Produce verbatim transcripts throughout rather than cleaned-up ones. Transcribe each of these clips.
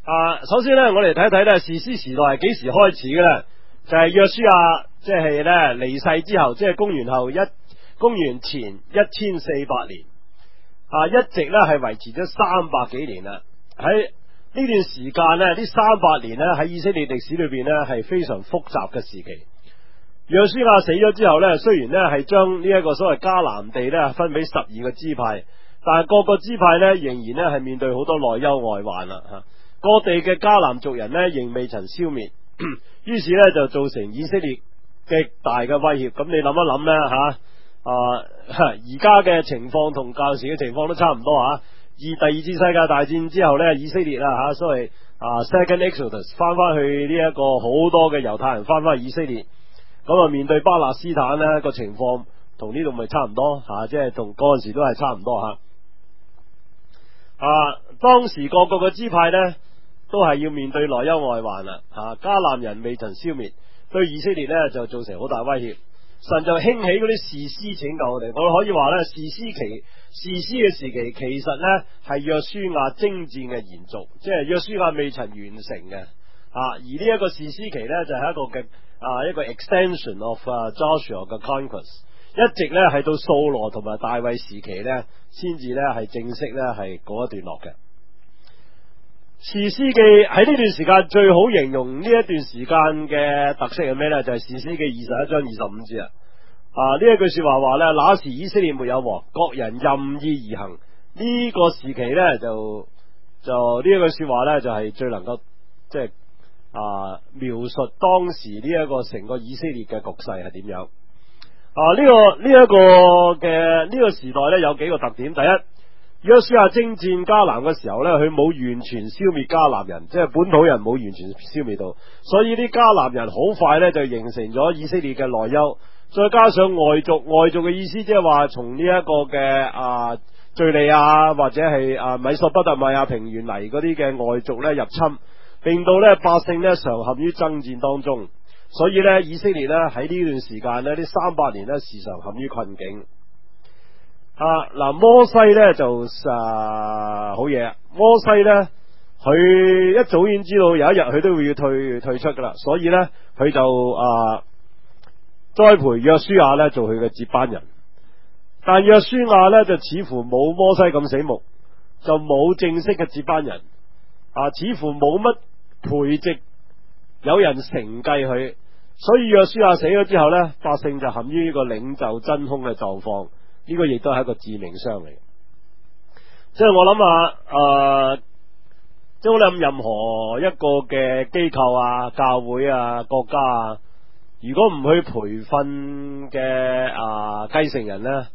啊，首先咧，我哋睇一睇咧，士師時代係幾時開始嘅咧？就係、是、約書亞即係咧離世之後，即係公元後一公元前一千四百年啊，一直咧係維持咗三百幾年啦。喺呢段時間咧，呢三百年咧喺以色列歷史裏邊咧係非常複雜嘅時期。約書亞死咗之後咧，雖然咧係將呢一個所謂迦南地咧分俾十二個支派，但係各個支派咧仍然咧係面對好多內憂外患啦吓。各地嘅迦南族人咧仍未曾消滅，於是咧就造成以色列極大嘅威脅。咁你諗一諗咧吓，啊而家嘅情況同舊時嘅情況都差唔多吓。而第二次世界大戰之後咧，以色列啊吓，所謂啊 Second Exodus 翻翻去呢一個好多嘅猶太人翻翻去以色列，咁啊面對巴勒斯坦咧個情況同呢度咪差唔多吓，即係同嗰陣時都係差唔多吓。啊，當時各個嘅支派咧，都係要面對內憂外患啦，吓迦南人未曾消滅，對以色列咧就造成好大威脅。神就興起嗰啲士師拯救我哋，我哋可以話咧士師期士師嘅時期，其實咧係約書亞征戰嘅延續，即係約書亞未曾完成嘅啊。而呢一個士師期咧就係、是、一個嘅啊一個 extension of Joshua 嘅 conquest， 一直咧係到掃羅同埋大衛時期咧，先至咧係正式咧係嗰一段落嘅。士師記喺呢段時間最好形容呢一段時間嘅特色係咩呢？就係、是、士師記二十一章二十五節啊！啊呢一句說話話呢，那時以色列沒有王，各人任意而行。呢、這個時期呢，就就呢一句說話呢，就係、是、最能夠即係啊描述當時呢一個成個以色列嘅局勢係點樣啊？呢、這個呢一、這個嘅呢、這個時代呢，有幾個特點，第一。約書亞征戰迦南嘅時候呢，佢冇完全消滅迦南人，即係本土人冇完全消滅到，所以啲迦南人好快呢就形成咗以色列嘅內憂，再加上外族，外族嘅意思即係話從呢一個嘅啊敘利亞或者係啊米索不達米亞平原嚟嗰啲嘅外族呢入侵，令到呢百姓呢常陷於爭戰當中，所以呢以色列呢喺呢段時間呢，呢三百年呢時常陷於困境。啊嗱，摩西咧就啊好嘢，摩西咧佢一早已經知道有一日佢都會要退退出噶啦，所以咧佢就啊栽培約書亞咧做佢嘅接班人。但約書亞咧就似乎冇摩西咁醒目，就冇正式嘅接班人啊，似乎冇乜培植有人承繼佢，所以約書亞死咗之後咧，百姓就陷於呢個領袖真空嘅狀況。呢個亦都係一個致命傷嚟，即係我諗下，誒、呃，即係我諗任何一個嘅機構啊、教會啊、國家啊，如果唔去培訓嘅啊繼承人咧，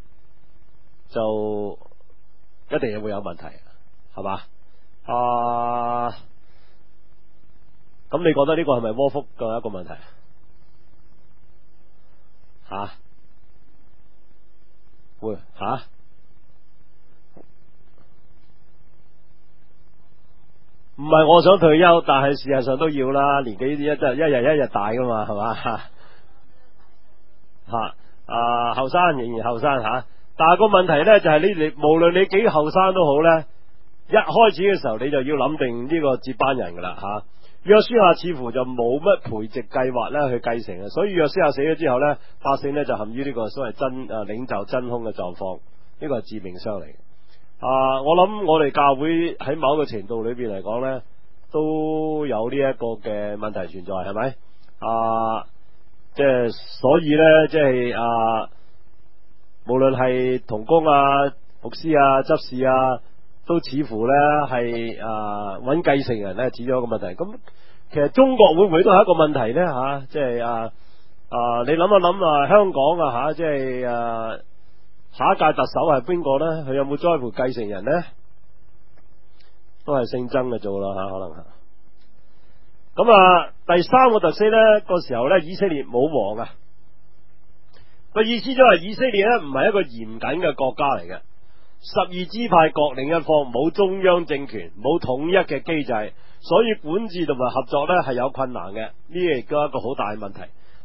就一定係會有問題，係嘛？啊，咁你覺得呢個係咪窩福嘅一個問題？吓、啊？會吓，唔係我想退休，但係事實上都要啦。年紀一一日一日一日大噶嘛，係嘛吓啊？後生仍然後生吓，但係個問題咧就係、是、你你無論你幾後生都好咧，一開始嘅時候你就要諗定呢個接班人噶啦吓。約書亞似乎就冇乜培植計劃咧去繼承啊，所以約書亞死咗之後咧，百姓咧就陷於呢個所謂真誒領袖真空嘅狀況，呢個係致命傷嚟嘅。啊，我諗我哋教會喺某一個程度裏邊嚟講咧，都有呢一個嘅問題存在，係咪？啊，即係所以咧，即係啊，無論係同工啊、牧師啊、執事啊。都似乎咧係啊揾繼承人咧，指咗一個問題。咁其實中國會唔會都係一個問題咧？吓、啊，即係啊啊，你諗一諗啊，香港啊吓，即係啊下一屆特首係邊個咧？佢有冇栽培繼承人咧？都係姓曾嘅做啦吓，可能吓。咁啊，第三個特色咧，個時候咧，以色列冇王啊。個意思就係以色列咧唔係一個嚴謹嘅國家嚟嘅。十二支派各領一方，冇中央政權，冇統一嘅機制，所以管治同埋合作呢係有困難嘅，呢個亦都係一個好大嘅問題。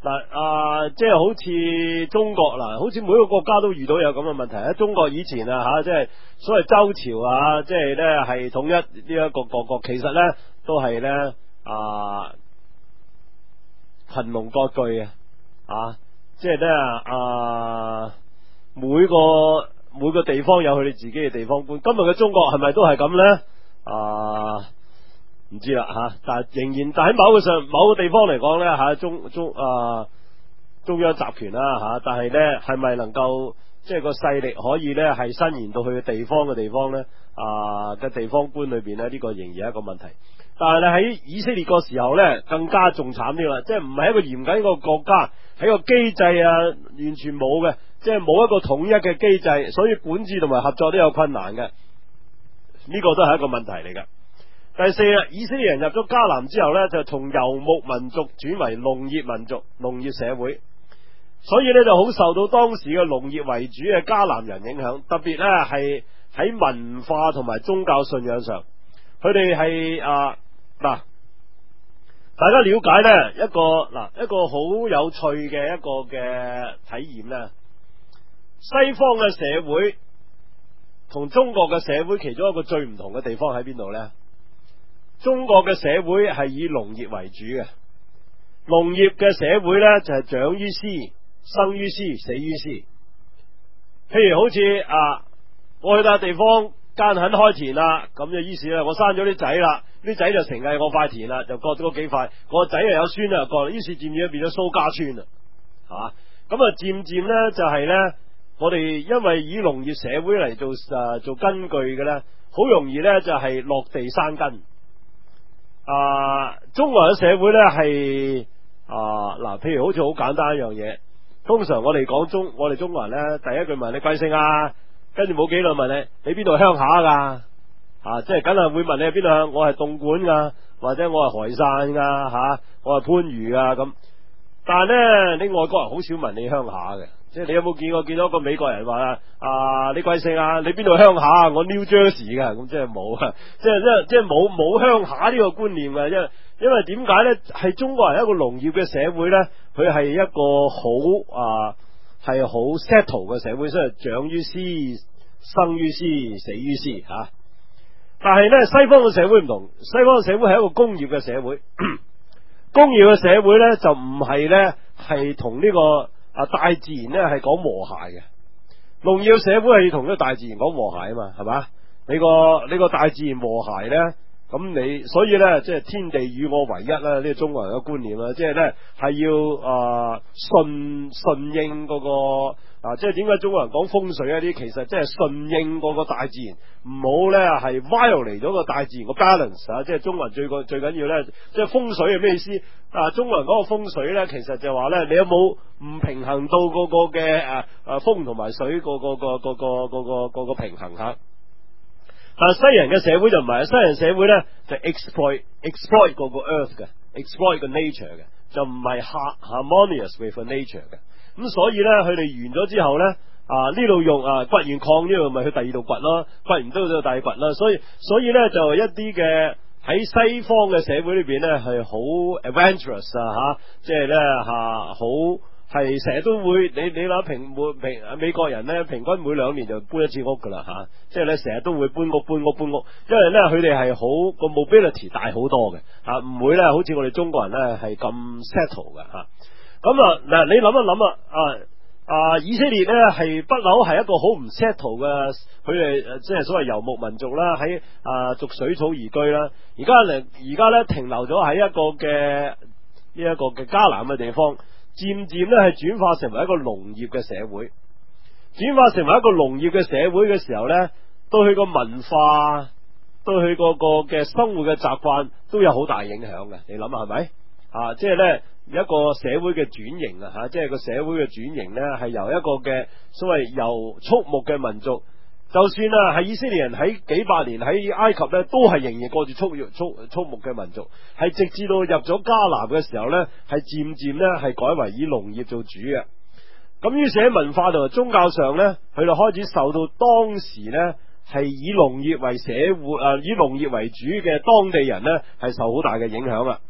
嗱啊，即係好似中國嗱，好似每個國家都遇到有咁嘅問題喺中國以前啊吓，即係所謂周朝啊，即係咧係統一呢一個各國，其實咧都係咧啊群龍割據嘅啊，即係咧啊每個每個地方有佢哋自己嘅地方觀。今日嘅中國係咪都係咁咧？啊唔知啦吓，但係仍然，但喺某個上某個地方嚟講咧吓，中中啊中央集權啦吓，但係咧係咪能夠即係個勢力可以咧係伸延到去嘅地方嘅地方咧啊嘅地方觀裏邊咧，呢個仍然係一個問題。但係咧喺以色列個時候咧更加仲慘啲啦，即係唔係一個嚴謹一個國家，喺個機制啊完全冇嘅，即係冇一個統一嘅機制，所以管治同埋合作都有困難嘅，呢個都係一個問題嚟嘅。第四啊，以色列人入咗迦南之後咧，就從游牧民族轉為農業民族、農業社會，所以咧就好受到當時嘅農業為主嘅迦南人影響，特別咧係喺文化同埋宗教信仰上，佢哋係啊嗱，大家了解咧一個嗱一個好有趣嘅一個嘅體驗咧，西方嘅社會同中國嘅社會其中一個最唔同嘅地方喺邊度咧？中國嘅社會係以農業為主嘅，農業嘅社會呢，就係長於斯，生於斯，死於斯。譬如好似啊，我去笪地方耕墾開田啦，咁就於是咧，我生咗啲仔啦，啲仔就承繼我塊田啦，就割咗嗰幾塊，個仔又有孫啦，割，於是漸漸變咗蘇家村啦，係嘛？咁啊，漸漸呢，就係呢，我哋因為以農業社會嚟做誒、啊、做根據嘅呢，好容易呢，就係、是、落地生根。啊，中國人嘅社會咧係啊嗱，譬如好似好簡單一樣嘢，通常我哋講中，我哋中國人咧，第一句問你貴姓啊，跟住冇幾耐問你你邊度鄉下噶，啊，即係梗係會問你係邊度鄉，我係東莞噶，或者我係海汕噶吓，我係番禺噶咁，但係咧你外國人好少問你鄉下嘅。即係你有冇見過見到一個美國人話啊，你貴姓啊？你邊度鄉下？我 New Jersey 噶，咁即係冇啊！即係即係即係冇冇鄉下呢個觀念嘅，因為因為點解咧？係中國人一個農業嘅社會咧，佢係一個好啊係好 settle 嘅社會，所以長於斯，生於斯，死於斯吓。但係咧，西方嘅社會唔同，西方嘅社會係一個工業嘅社會，工業嘅社會咧就唔係咧係同呢個。啊！大自然咧係講和諧嘅，農業社會係同呢個大自然講和諧啊嘛，係嘛？你個你個大自然和諧咧，咁你所以咧即係天地與我為一啦，呢個中國人嘅觀念啦，即係咧係要啊順順應嗰個啊，即係點解中國人講風水一啲，其實即係順應嗰個大自然，唔好咧係 violate 咗個大自然個 balance 啊！即係中國人最個最緊要咧，即係風水係咩意思？啊！中國人嗰個風水咧，其實就係話咧，你有冇唔平衡到嗰個嘅誒誒風同埋水嗰個個個個個個個個平衡吓？但係西人嘅社會就唔係，西人社會咧就 exploit exploit 嗰個 earth 嘅 exploit 個 nature 嘅，就唔係 harmonious with nature 嘅。咁所以咧，佢哋完咗之後咧，啊呢度用啊掘完礦呢度咪去第二度掘咯，掘完都到第二掘啦。所以所以咧就一啲嘅。喺西方嘅社會裏邊咧，係好 adventurous 啊吓，即係咧吓好係成日都會你你諗平每平美國人咧平均每兩年就搬一次屋噶啦吓，即係咧成日都會搬屋搬屋搬屋，因為咧佢哋係好個 mobility 大好多嘅啊，唔會咧好似我哋中國人咧係咁 settle 嘅吓。咁啊嗱，你諗一諗啊啊！啊！以色列咧係不嬲係一個好唔 settle 嘅，佢哋即係所謂游牧民族啦，喺啊逐水草而居啦。而家嚟而家咧停留咗喺一個嘅呢一個嘅迦南嘅地方，漸漸咧係轉化成為一個農業嘅社會。轉化成為一個農業嘅社會嘅時候咧，對佢個文化，對佢個個嘅生活嘅習慣都有好大影響嘅。你諗下係咪啊？即係咧。一個社會嘅轉型啊，吓，即係個社會嘅轉型呢，係由一個嘅所謂游畜牧嘅民族，就算啊係以色列人喺幾百年喺埃及呢，都係仍然過住畜畜畜牧嘅民族，係直至到入咗迦南嘅時候呢，係漸漸呢係改為以農業做主嘅。咁於是喺文化同埋宗教上呢，佢就開始受到當時呢係以農業為社會啊，以農業為主嘅當地人呢，係受好大嘅影響啦。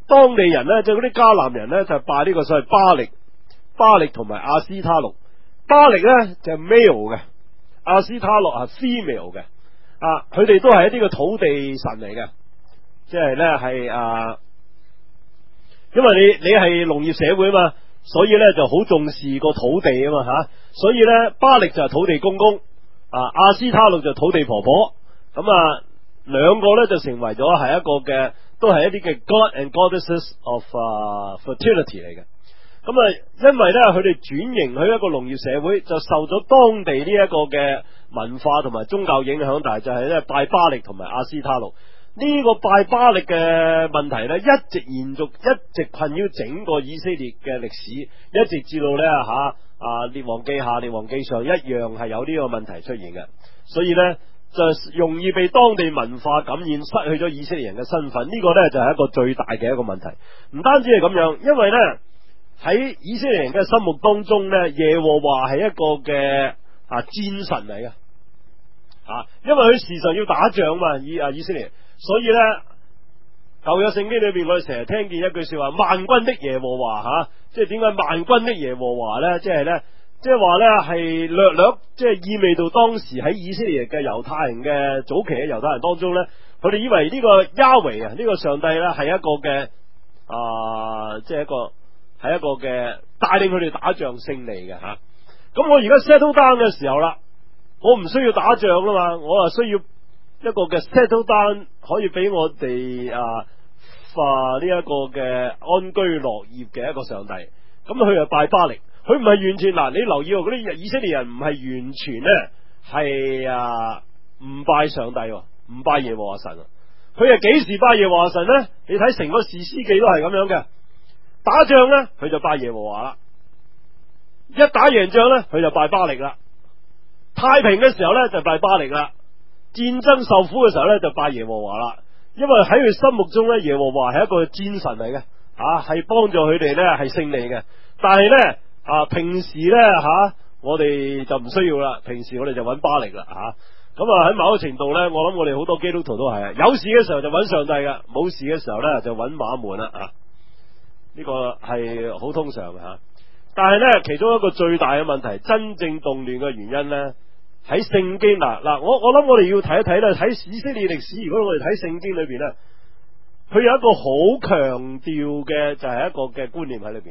當地人咧，就嗰啲迦南人咧，就拜呢個所謂巴力，巴力同埋亞斯他錄。巴力咧就係 male 嘅，亞斯他錄係 female 嘅，啊，佢哋都係一啲嘅土地神嚟嘅，即係咧係啊，因為你你係農業社會啊嘛，所以咧就好重視個土地啊嘛吓，所以咧巴力就係土地公公，啊，亞斯他錄就土地婆婆，咁啊兩個咧就成為咗係一個嘅，都係一啲嘅 god and goddesses of、uh, fertility 嚟嘅。咁啊，因為咧佢哋轉型去一個農業社會，就受咗當地呢一個嘅文化同埋宗教影響，但係就係咧拜巴力同埋亞斯他錄。呢個拜巴力嘅問題咧，一直延續，一直困擾整個以色列嘅歷史，一直至到咧吓啊列王記下、列王記上一樣係有呢個問題出現嘅，所以咧就容易被當地文化感染，失去咗以色列人嘅身份。呢個咧就係一個最大嘅一個問題。唔單止係咁樣，因為咧喺以色列人嘅心目當中咧，耶和華係一個嘅啊戰神嚟嘅，啊，因為佢時常要打仗嘛，以啊以色列。所以咧，舊約聖經裏邊，我哋成日聽見一句說話：萬軍的耶和華吓、啊，即係點解萬軍的耶和華咧？即係咧，即係話咧係略略，即係意味到當時喺以色列嘅猶太人嘅早期嘅猶太人當中咧，佢哋以為呢個亞維啊，呢個上帝咧係一個嘅啊，即係一個係一個嘅帶領佢哋打仗勝利嘅吓。咁、啊、我而家 settle down 嘅時候啦，我唔需要打仗啦嘛，我啊需要一個嘅 settle down 可以俾我哋啊化呢一個嘅安居樂業嘅一個上帝，咁佢又拜巴力，佢唔係完全嗱，你留意嗰啲以色列人唔係完全咧係啊唔拜上帝，唔拜耶和華神，佢係幾時拜耶和華神咧？你睇成個士師記都係咁樣嘅，打仗咧佢就拜耶和華啦，一打贏仗咧佢就拜巴力啦，太平嘅時候咧就拜巴力啦。戰爭受苦嘅時候咧，就拜耶和華啦。因為喺佢心目中咧，耶和華係一個戰神嚟嘅，啊，係幫助佢哋咧係勝利嘅。但係咧啊，平時咧吓、啊，我哋就唔需要啦。平時我哋就揾巴力啦，吓、啊。咁啊喺某個程度咧，我諗我哋好多基督徒都係啊，有事嘅時候就揾上帝噶，冇事嘅時候咧就揾馬門啦，啊。呢、這個係好通常嘅吓、啊。但係咧，其中一個最大嘅問題，真正動亂嘅原因咧。喺聖經嗱嗱，我我諗我哋要睇一睇咧，睇以色列歷史。如果我哋睇聖經裏邊咧，佢有一個好強調嘅就係一個嘅觀念喺裏邊，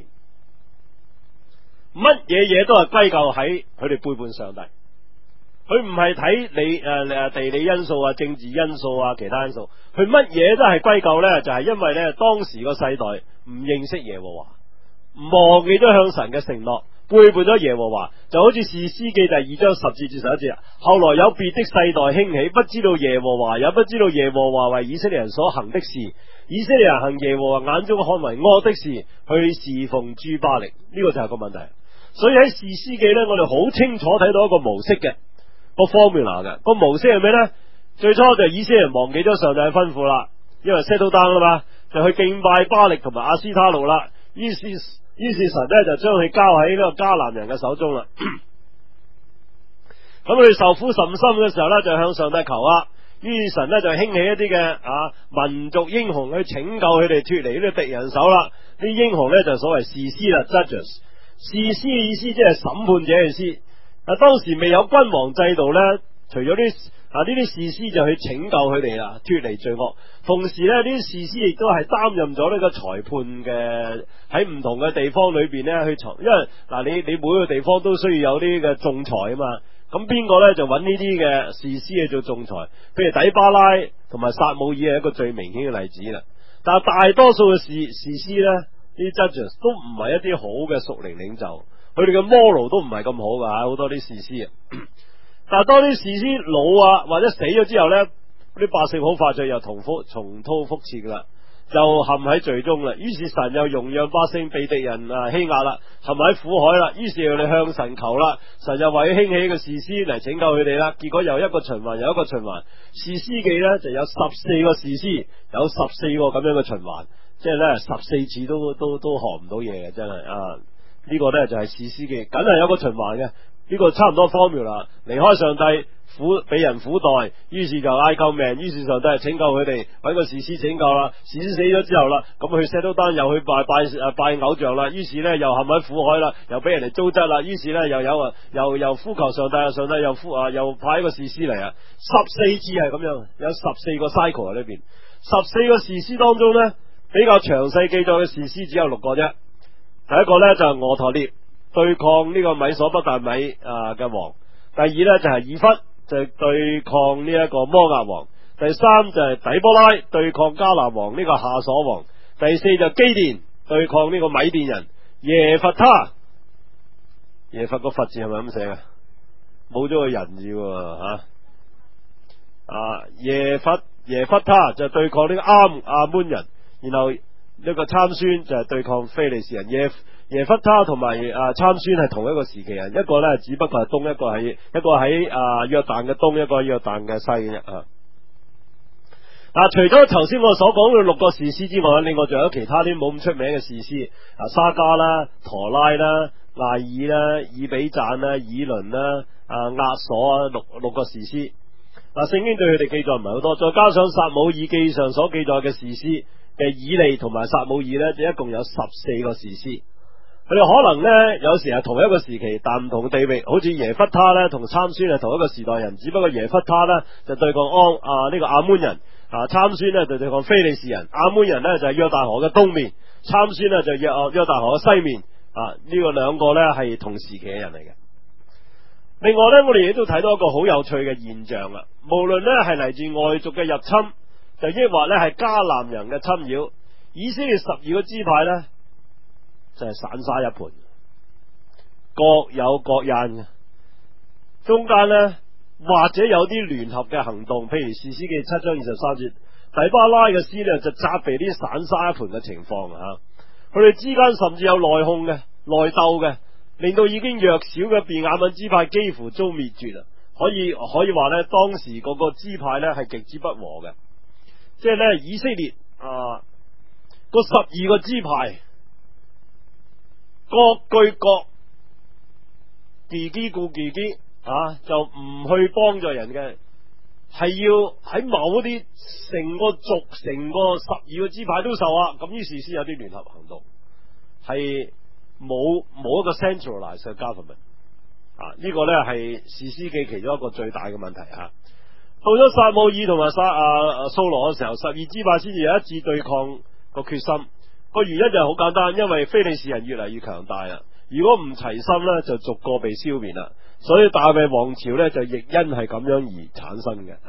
乜嘢嘢都係歸咎喺佢哋背叛上帝。佢唔係睇你誒誒地理因素啊、政治因素啊、其他因素，佢乜嘢都係歸咎咧，就係因為咧當時個世代唔認識耶和華，忘記咗向神嘅承諾。背叛咗耶和華，就好似士師記第二章十節至十一節啊。後來有別的世代興起，不知道耶和華，也不知道耶和華為以色列人所行的事。以色列人行耶和華眼中看為惡的事，去侍奉諸巴力。呢、這個就係個問題。所以喺士師記呢，我哋好清楚睇到一個模式嘅個 formula 嘅個模式係咩呢？最初就以色列人忘記咗上帝嘅吩咐啦，因為 settle down 啦嘛，就去敬拜巴力同埋亞斯他錄啦。於是於是神咧就將佢交喺呢個迦南人嘅手中啦。咁佢哋受苦甚深嘅時候咧，就向上帝求啊。於是神咧就興起一啲嘅啊民族英雄去拯救佢哋脫離呢個敵人手啦。啲英雄咧就所謂士師啦 ，judges。士師嘅意思即係審判者嘅意思。啊，當時未有君王制度咧，除咗啲啊呢啲士師就去拯救佢哋啦，脫離罪惡。同時咧，呢啲士師亦都係擔任咗呢個裁判嘅，喺唔同嘅地方裏邊咧去裁，因為嗱你你每個地方都需要有啲嘅仲裁啊嘛。咁邊個咧就揾呢啲嘅士師去做仲裁？譬如底巴拉同埋撒母耳係一個最明顯嘅例子啦。但係大多數嘅士士師咧，呢啲 judges 都唔係一啲好嘅屬靈領袖，佢哋嘅 moral 都唔係咁好噶，好多啲士師啊。但係當啲士師老啊或者死咗之後咧，啲百姓好快就又重複重蹈覆轍噶啦，就陷喺罪中啦。於是神又容讓百姓被敵人啊欺壓啦，陷喺苦海啦。於是佢哋向神求啦，神又為興起一個士師嚟拯救佢哋啦。結果又一個循環又一個循環，士師記咧就有十四個士師，有十四個咁樣嘅循環，即係咧十四次都都都學唔到嘢嘅，真係啊！呢個咧就係士師記，梗係有個循環嘅。 呢個差唔多 formula，離開上帝，苦俾人苦待，於是就嗌救命，於是上帝係拯救佢哋，揾個士師拯救啦。士師死咗之後啦，咁佢 settle down 又去拜拜誒拜偶像啦，於是咧又陷喺苦海啦，又俾人哋糟質啦，於是咧又有啊又又呼求上帝啊，上帝又呼啊又派一個士師嚟啊，十四次係咁樣，有十四個 cycle 喺呢邊，十四個士師當中咧比較詳細記載嘅士師只有六個啫。第一個咧就係俄陀聶對抗呢個米所不達米啊嘅王，第二咧就係以笏就係對抗呢一個摩押王，第三就係底波拉對抗迦南王呢個夏瑣王，第四就基甸對抗呢個米甸人耶弗他，耶弗個佛字係咪咁寫嘅？冇咗個人字吓啊！耶弗耶弗他就對抗呢個亞亞捫人，然後呢個參孫就係對抗非利士人。耶耶弗他同埋啊參孫係同一個時期人，一個咧只不過係東，一個喺一個喺啊約旦嘅東，一個喺約旦嘅西嘅啫啊。嗱，除咗頭先我所講嘅六個士師之外，另外仲有其他啲冇咁出名嘅士師啊，沙加啦、陀拉啦、艾爾啦、以比讚啦、以倫啦、啊押瑣啊六六個士師。嗱，聖經對佢哋記載唔係好多，再加上撒母耳記上所記載嘅士師嘅以利同埋撒母耳咧，就一共有十四個士師。佢哋可能咧有時係同一個時期，但唔同地域，好似耶弗他咧同參孫係同一個時代人，只不過耶弗他咧就對抗安啊呢、這個亞捫人，啊參孫咧就對抗非利士人，亞捫人咧就係約旦河嘅東面，參孫咧就約約旦河嘅西面，啊呢、這個兩個咧係同時期嘅人嚟嘅。另外咧，我哋亦都睇到一個好有趣嘅現象啦，無論咧係嚟自外族嘅入侵，就抑或咧係迦南人嘅侵擾，以色列十二個支派咧就係、是、散沙一盤，各有各印嘅，中間咧或者有啲聯合嘅行動，譬如士師記七章二十三節，底巴拉嘅詩咧就責備啲散沙一盤嘅情況吓，佢哋之間甚至有內訌嘅、內鬥嘅，令到已經弱小嘅便雅憫支派幾乎遭滅絕啦。可以可以話咧，當時嗰個支派咧係極之不和嘅，即係咧以色列啊個十二個支派。各據各自己顧自己啊，就唔去幫助人嘅，係要喺某啲成個族、成個十二個支派都受啊，咁於是先有啲聯合行動，係冇冇一個 centralized 嘅 government 啊，呢、這個咧係士師記其中一個最大嘅問題吓、啊。到咗撒母耳同埋撒啊掃羅嘅時候，十二支派先至有一致對抗個決心。個原因就係好簡單，因為非利士人越嚟越強大啦。如果唔齊心咧，就逐個被消滅啦。所以大衛王朝咧就亦因係咁樣而產生嘅。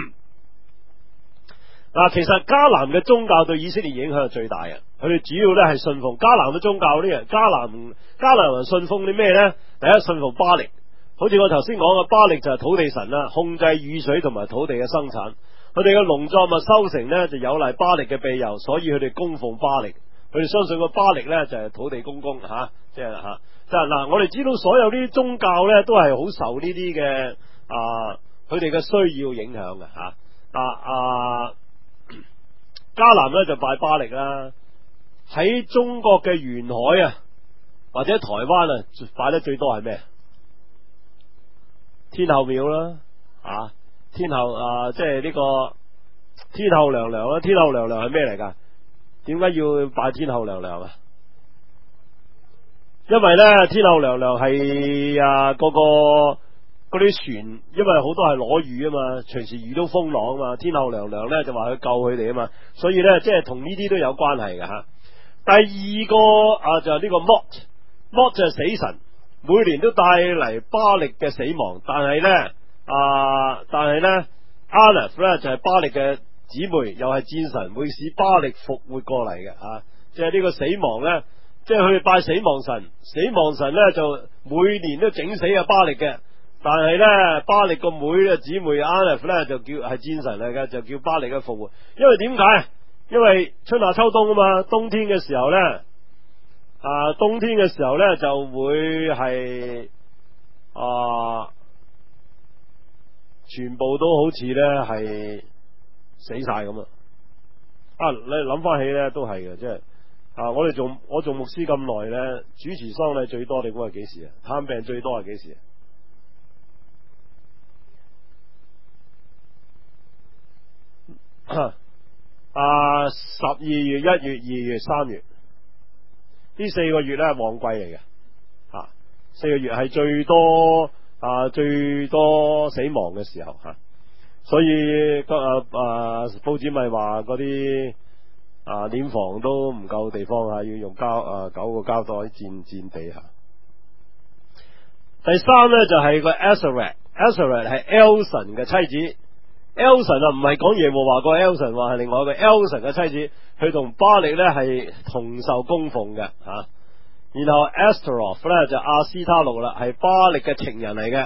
嗱，其實迦南嘅宗教對以色列影響係最大嘅。佢哋主要咧係信奉迦南嘅宗教啲人。迦南迦南人信奉啲咩咧？第一，信奉巴力，好似我頭先講嘅巴力就係土地神啦，控制雨水同埋土地嘅生產。佢哋嘅農作物收成咧就有賴巴力嘅庇佑，所以佢哋供奉巴力。佢哋相信個巴力咧就係土地公公吓，即係吓，即係嗱，我哋知道所有呢啲宗教咧都係好受呢啲嘅啊，佢哋嘅需要影響嘅吓。啊啊，迦南咧就拜巴力啦，喺中國嘅沿海啊或者台灣啊拜得最多係咩？天后廟啦，啊，天后啊，即係呢個天后娘娘啦，天后娘娘係咩嚟噶？點解要拜天后娘娘啊？因為咧，天后娘娘係啊，嗰個嗰啲船，因為好多係攞魚啊嘛，隨時遇到風浪啊嘛，天后娘娘咧就話去救佢哋啊嘛，所以咧即係同呢啲都有關係嘅吓。第二個啊就係呢個 Mot，Mot 就係死神，每年都帶嚟巴力嘅死亡，但係咧啊，但係咧 Aleph 咧就係巴力嘅姊妹，又係戰神，會使巴力復活過嚟嘅啊！即係呢個死亡咧，即係佢哋拜死亡神，死亡神咧就每年都整死阿巴力嘅。但係咧，巴力個妹咧姊妹 Aleph 咧就叫係戰神嚟嘅，就叫巴力嘅復活。因為點解？因為春夏秋冬啊嘛，冬天嘅時候咧，啊冬天嘅時候咧就會係啊全部都好似咧係死晒咁啊！啊，你諗翻起咧都係嘅，即係啊！我哋做我做牧師咁耐咧，主持喪禮最多你估係幾時啊？探病最多係幾時啊？ 啊十二月、一月、二月、三月呢四個月咧係旺季嚟嘅，啊四個月係最多啊最多死亡嘅時候吓、啊，所以個啊啊報紙咪話嗰啲啊殮房都唔夠地方吓，要用膠啊九個膠袋墊墊地吓。第三咧就係、是、個 Azareth，Azareth 係 Elson 嘅妻子。Elson 啊，唔係講耶和華個 Elson， 話係另外一個 Elson 嘅妻子，佢同巴力咧係同受供奉嘅吓、啊。然後 Astaroth 咧就阿斯他錄啦，係巴力嘅情人嚟嘅。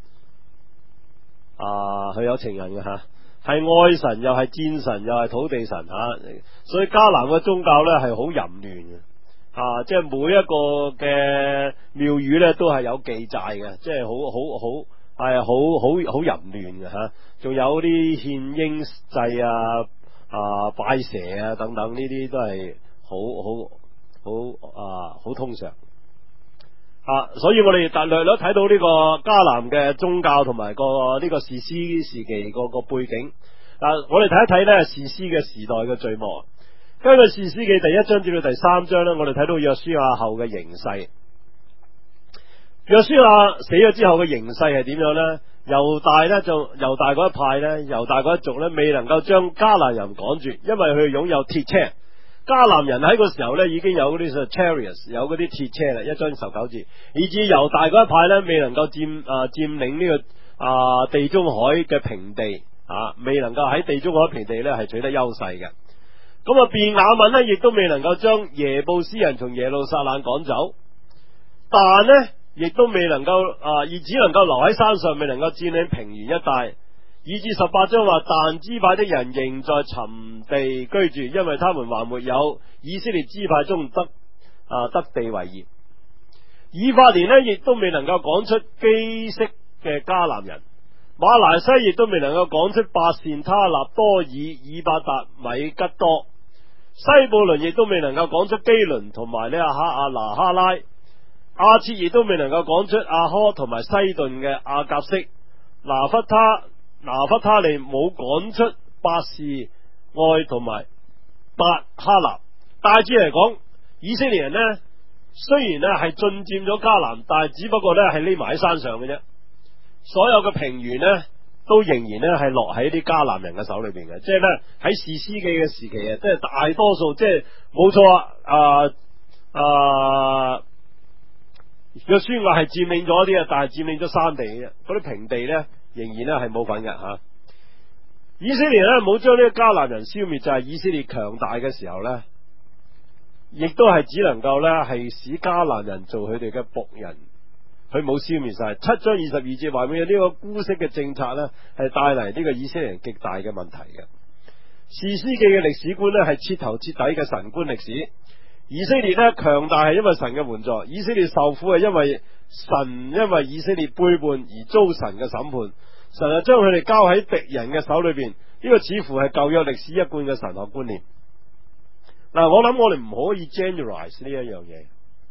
啊，佢有情人嘅吓，係、啊、愛神又係戰神又係土地神吓、啊，所以迦南嘅宗教咧係好淫亂嘅。啊，即係每一個嘅廟宇咧都係有記載嘅，即係好好好。係好好好淫亂嘅吓，仲有啲獻嬰祭啊、啊拜蛇啊等等，呢啲都係好好好啊好通常啊。所以我哋大略略睇到呢個迦南嘅宗教同埋個呢個士師時期個個背景。嗱、啊，我哋睇一睇咧士師嘅時代嘅序幕。根據士師記第一章至到第三章咧，我哋睇到約書亞後嘅形勢。約書亞死咗之後嘅形勢係點樣呢？猶大呢，就猶大嗰一派呢，猶大嗰一族呢，未能夠將迦南人趕住，因為佢擁有鐵車。迦南人喺個時候呢，已經有嗰啲 chariots， 有嗰啲鐵車啦。一章十九節，以至猶大嗰一派呢，未能夠佔啊佔領呢、這個啊地中海嘅平地啊，未能夠喺地中海平地呢係取得優勢嘅。咁啊，便雅憫呢，亦都未能夠將耶布斯人從耶路撒冷趕走，但呢。亦都未能夠啊，而只能夠留喺山上，未能夠佔領平原一帶。以至十八章話，但支派的人仍在尋地居住，因為他們還沒有以色列支派中得啊得地為業。以法蓮呢，亦都未能夠趕出基色嘅迦南人，馬來西亦都未能夠趕出伯善、他納、多爾、以伯達、米吉多。西布倫亦都未能夠趕出基倫同埋呢阿哈阿拿哈拉。亞設亦都未能夠講出阿柯同埋西頓嘅亞甲色，拿弗他拿弗他利冇趕出伯示愛同埋伯哈納。大致嚟講，以色列人呢，雖然呢係進佔咗迦南，但係只不過呢係匿埋喺山上嘅啫。所有嘅平原呢，都仍然呢係落喺啲迦南人嘅手裏邊嘅，即係呢喺士師記嘅時期啊，即係大多數即係冇錯啊啊。約書亞係佔領咗啲啊，但係佔領咗山地嘅啫，嗰啲平地咧仍然咧係冇份嘅吓。以色列咧冇將呢個迦南人消滅，就係、是、以色列強大嘅時候咧，亦都係只能夠咧係使迦南人做佢哋嘅僕人，佢冇消滅晒。七章二十二節話俾你，呢個姑息嘅政策咧係帶嚟呢個以色列人極大嘅問題嘅。士師記嘅歷史觀咧係徹頭徹底嘅神觀歷史。以色列咧強大係因為神嘅援助，以色列受苦係因為神因為以色列背叛而遭神嘅審判，神就將佢哋交喺敵人嘅手裏邊。呢個似乎係舊約歷史一貫嘅神學觀念。嗱，我諗我哋唔可以 generalize 呢一樣嘢。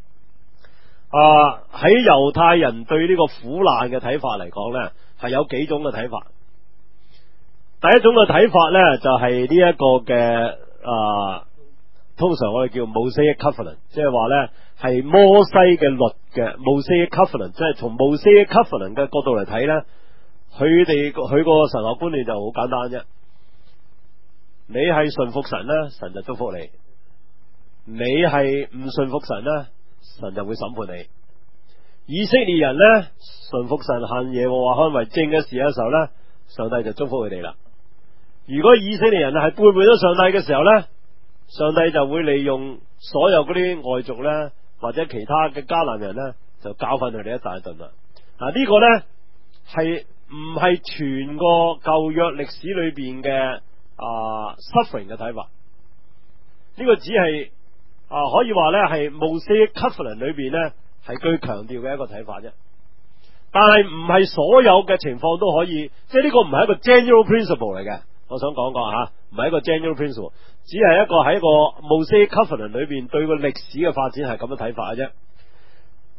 啊，喺猶太人對呢個苦難嘅睇法嚟講呢，係有幾種嘅睇法。第一種嘅睇法呢，就係呢一個嘅啊。通常我哋叫 Mosaic Covenant， 即係話呢係摩西嘅律嘅 Mosaic Covenant， 即係從 Mosaic Covenant 嘅角度嚟睇呢，佢哋佢個神學觀念就好簡單啫。你係順服神呢，神就祝福你；你係唔順服神呢，神就會審判你。以色列人呢，順服神行耶和華看為正嘅事嘅時候呢，上帝就祝福佢哋啦。如果以色列人係背叛咗上帝嘅時候呢，上帝就會利用所有嗰啲外族咧，或者其他嘅迦南人咧，就教訓佢哋一大頓啦。嗱、啊，這個、呢個咧係唔係全個舊約歷史裏邊嘅啊 suffering 嘅睇法？呢、這個只係啊可以話咧係 Mosaic Covenant 裏邊咧係最強調嘅一個睇法啫。但係唔係所有嘅情況都可以，即係呢個唔係一個 general principle 嚟嘅。我想講講吓，唔係一個 general principle。只係一個喺一個 Mosaic Covenant 裏邊對個歷史嘅發展係咁樣睇法嘅啫。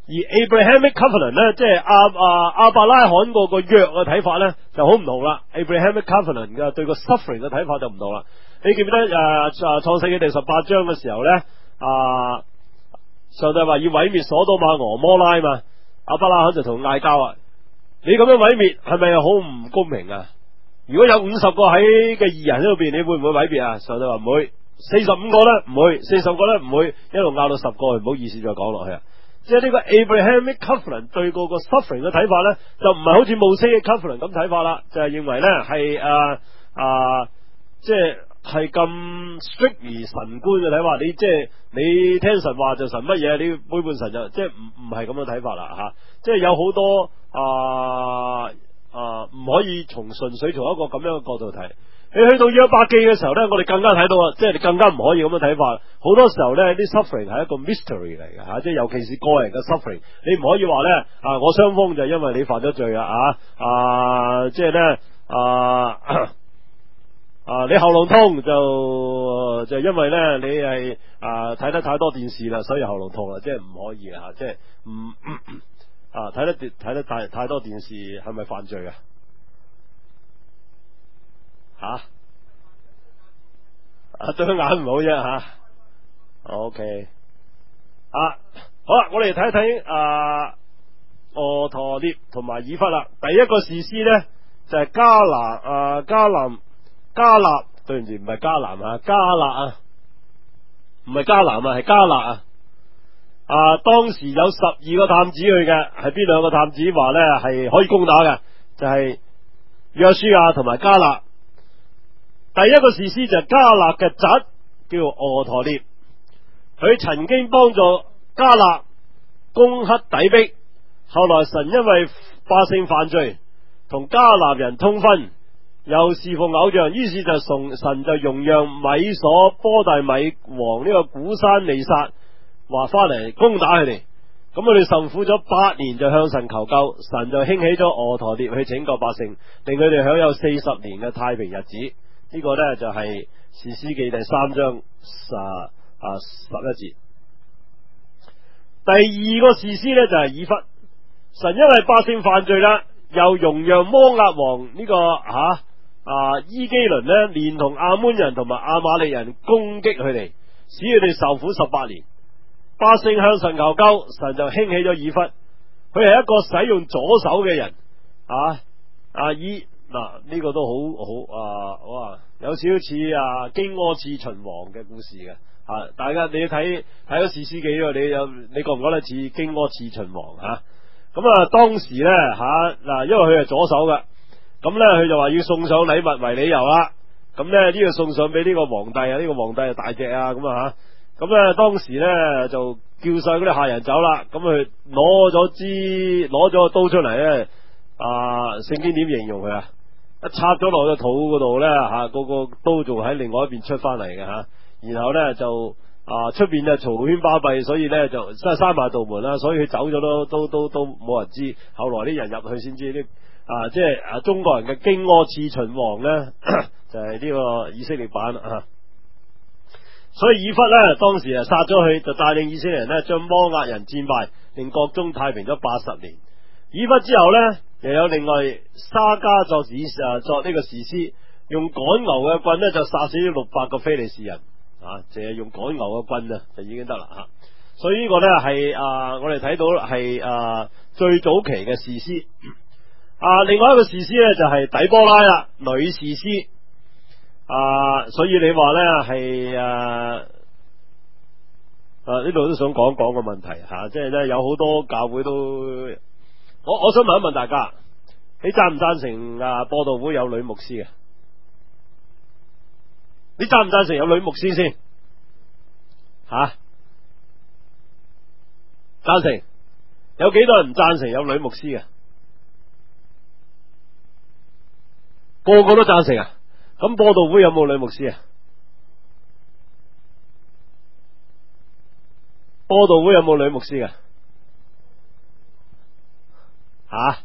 而 Abrahamic Covenant 咧，即係阿阿阿伯拉罕個個約嘅睇法咧，就好唔同啦。Abrahamic Covenant 嘅對個 suffering 嘅睇法就唔同啦。你記唔記得誒誒創世記第十八章嘅時候咧，啊上帝話要毀滅所多瑪俄摩拉嘛，阿伯拉罕就同佢嗌交啊！你咁樣毀滅係咪好唔公平啊？如果有五十個喺嘅義人喺度邊，你會唔會毀滅啊？上帝話唔會，四十五個咧唔會，四十個咧唔會，一路拗到十個，唔好意思再講落去啊！即係呢個 Abrahamic Covenant 對個個 suffering 嘅睇法咧，就唔係好似摩西嘅 Covenant 咁睇法啦，就係、是、認為咧係誒誒，即係係咁 strictly 神觀嘅睇法。你即係你聽神話就神乜嘢，你背叛神就即係唔唔係咁樣睇法啦吓。即係有好多啊啊唔可以從純粹從一個咁樣嘅角度睇。你去到約伯記嘅時候咧，我哋更加睇到啊，即係你更加唔可以咁樣睇法。好多時候咧，啲 suffering 係一個 mystery 嚟嘅吓，即係尤其是個人嘅 suffering，你唔可以話咧啊，我傷風就係因為你犯咗罪啊啊，即係咧啊啊，你喉嚨痛就就因為咧你係啊睇得太多電視啦，所以喉嚨痛啦，即係唔可以啊，即係唔啊睇得睇得太太多電視係咪犯罪啊？吓啊對眼唔好啫吓 ，OK 啊好啦，我哋睇一睇啊俄陀聶同埋以弗啦。第一個士師咧就係、是、迦拿啊迦南迦納，對唔住唔係迦南啊迦納啊，唔係迦南啊係迦納啊。啊當時有十二個探子去嘅，係邊兩個探子話咧係可以攻打嘅，就係、是、約書亞同埋迦勒。第一個士師就係迦勒嘅侄，叫俄陀聶，佢曾經幫助迦勒攻克底壁，後來神因為百姓犯罪，同迦南人通婚，又侍奉偶像，於是就從神就容讓米所波大米王呢個古珊利撒話翻嚟攻打佢哋。咁佢哋受苦咗八年，就向神求救，神就興起咗俄陀聶去拯救百姓，令佢哋享有四十年嘅太平日子。呢個呢就係士師記第三章十啊十一節。第二個士師呢就係以弗，神因為百姓犯罪啦，又容讓摩押王呢、這個吓啊，啊伊基倫呢連同亞捫人同埋亞瑪力人攻擊佢哋，使佢哋受苦十八年。百姓向神求救，神就興起咗以弗，佢係一個使用左手嘅人啊啊以。嗱，呢、啊這個都好好啊，哇，有少少似啊荊軻刺秦王嘅故事嘅啊！大家你睇睇咗士師記呢個，你有你覺唔覺得似荊軻刺秦王吓？咁啊，當時咧吓嗱，因為佢係左手嘅，咁咧佢就話要送上禮物為理由啦。咁咧呢、這個送上俾呢個皇帝啊，呢、這個皇帝係大隻啊，咁啊吓。咁咧當時咧就叫晒嗰啲下人走啦，咁佢攞咗支攞咗個刀出嚟咧，啊聖經點形容佢啊？一插咗落個肚嗰度咧，吓嗰個刀仲喺另外一邊出翻嚟嘅吓，然後咧就啊出邊就嘈喧巴閉，所以咧就閂閂埋道門啦，所以佢走咗都都都都冇人知，後來啲人入去先知啲啊，即係啊中國人嘅荊軻刺秦王咧，就係、是、呢個以色列版啊。所以以弗咧當時啊殺咗佢，就帶領以色列人咧將摩押人戰敗，令國中太平咗八十年。以弗之後咧，又有另外沙加作士啊，作呢個士師，用趕牛嘅棍咧就殺死咗六百個非利士人啊，淨係用趕牛嘅棍啊就已經得啦吓。所以呢個咧係啊，我哋睇到係啊最早期嘅士師啊。另外一個士師咧就係底波拉啦，女士師啊。所以你話咧係啊啊呢度都想講講個問題吓，即係咧有好多教會都。我我想問一問大家，你贊唔贊成啊？播道會有女牧師嘅？你贊唔贊成有女牧師先？吓？贊成？有幾多人唔贊成有女牧師嘅？個個都贊成啊？咁播道會有冇女牧師啊？播道會有冇女牧師嘅？啊！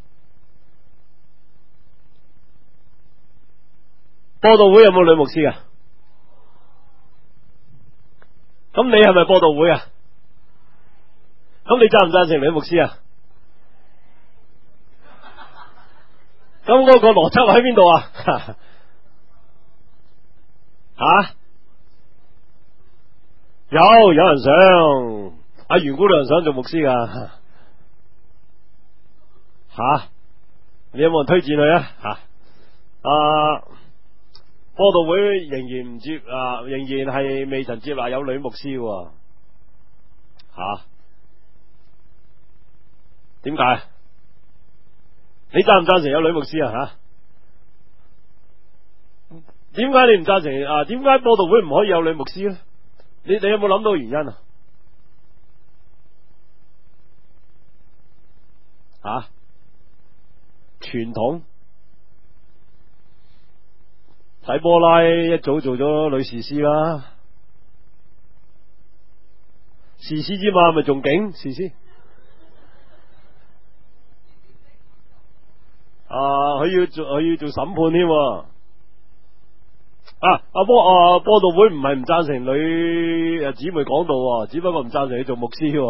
播道會有冇女牧師啊？咁你係咪播道會啊？ 咁你贊唔贊成女牧師啊？咁嗰個邏輯喺邊度啊？吓？有有人想阿袁姑娘想做牧師噶吓？你有冇人推薦佢啊？吓？啊，播道會仍然唔接啊，仍然係未曾接納有女牧師吓？點解？你贊唔贊成有女牧師啊？吓？點解你唔贊成啊？點解播道會唔可以有女牧師咧？你你有冇諗到原因啊？啊？傳統底波拉一早做咗女士師啦，士師之嘛，咪仲勁士師啊！佢要做佢要做審判添。啊！阿波啊，播道會唔係唔贊成女誒姊妹講道，只不過唔贊成你做牧師。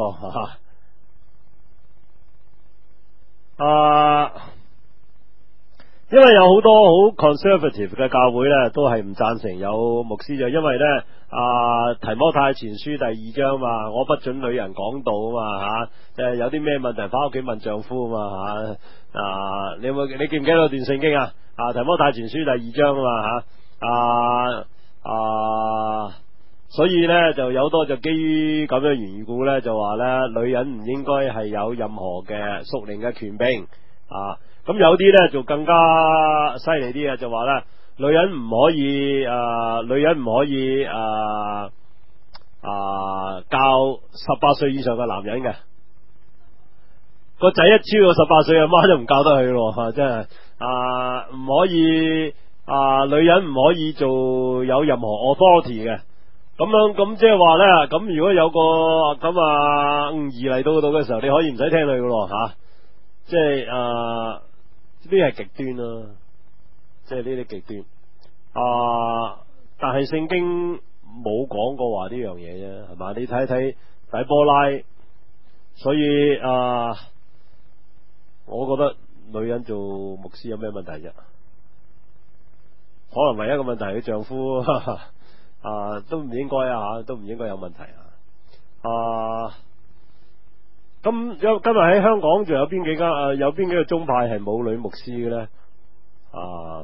啊，因為有好多好 conservative 嘅教會咧，都係唔贊成有牧師，就因為咧啊，提摩太前書第二章嘛，我不准女人講道啊嘛吓，即係有啲咩問題翻屋企問丈夫啊嘛吓。啊，你有冇你記唔記得段聖經啊？啊，提摩太前書第二章啊嘛吓。啊啊，所以咧就有多就基於咁嘅緣故咧，就話咧女人唔應該係有任何嘅屬靈嘅權柄啊。咁有啲咧就更加犀利啲嘅，就話咧女人唔可以啊，女人唔可以啊啊教十八歲以上嘅男人嘅個仔，一超過十八歲，阿媽都唔教得佢咯，吓，真係啊唔可以。啊，女人唔可以做有任何 authority 嘅，咁樣咁即係話咧，咁如果有個咁啊兒嚟到嗰度嘅時候，你可以唔使聽佢噶咯吓，即係啊呢啲係極端啦，即係呢啲極端啊，但係聖經冇講過話呢樣嘢啫，係嘛？你睇睇底波拉，所以啊，我覺得女人做牧師有咩問題啫？可能唯一個問題，佢丈夫啊都唔應該啊吓，都唔應該有問題啊。啊，咁有今日喺香港仲有邊幾間啊？有邊幾個宗派係冇女牧師嘅咧？啊，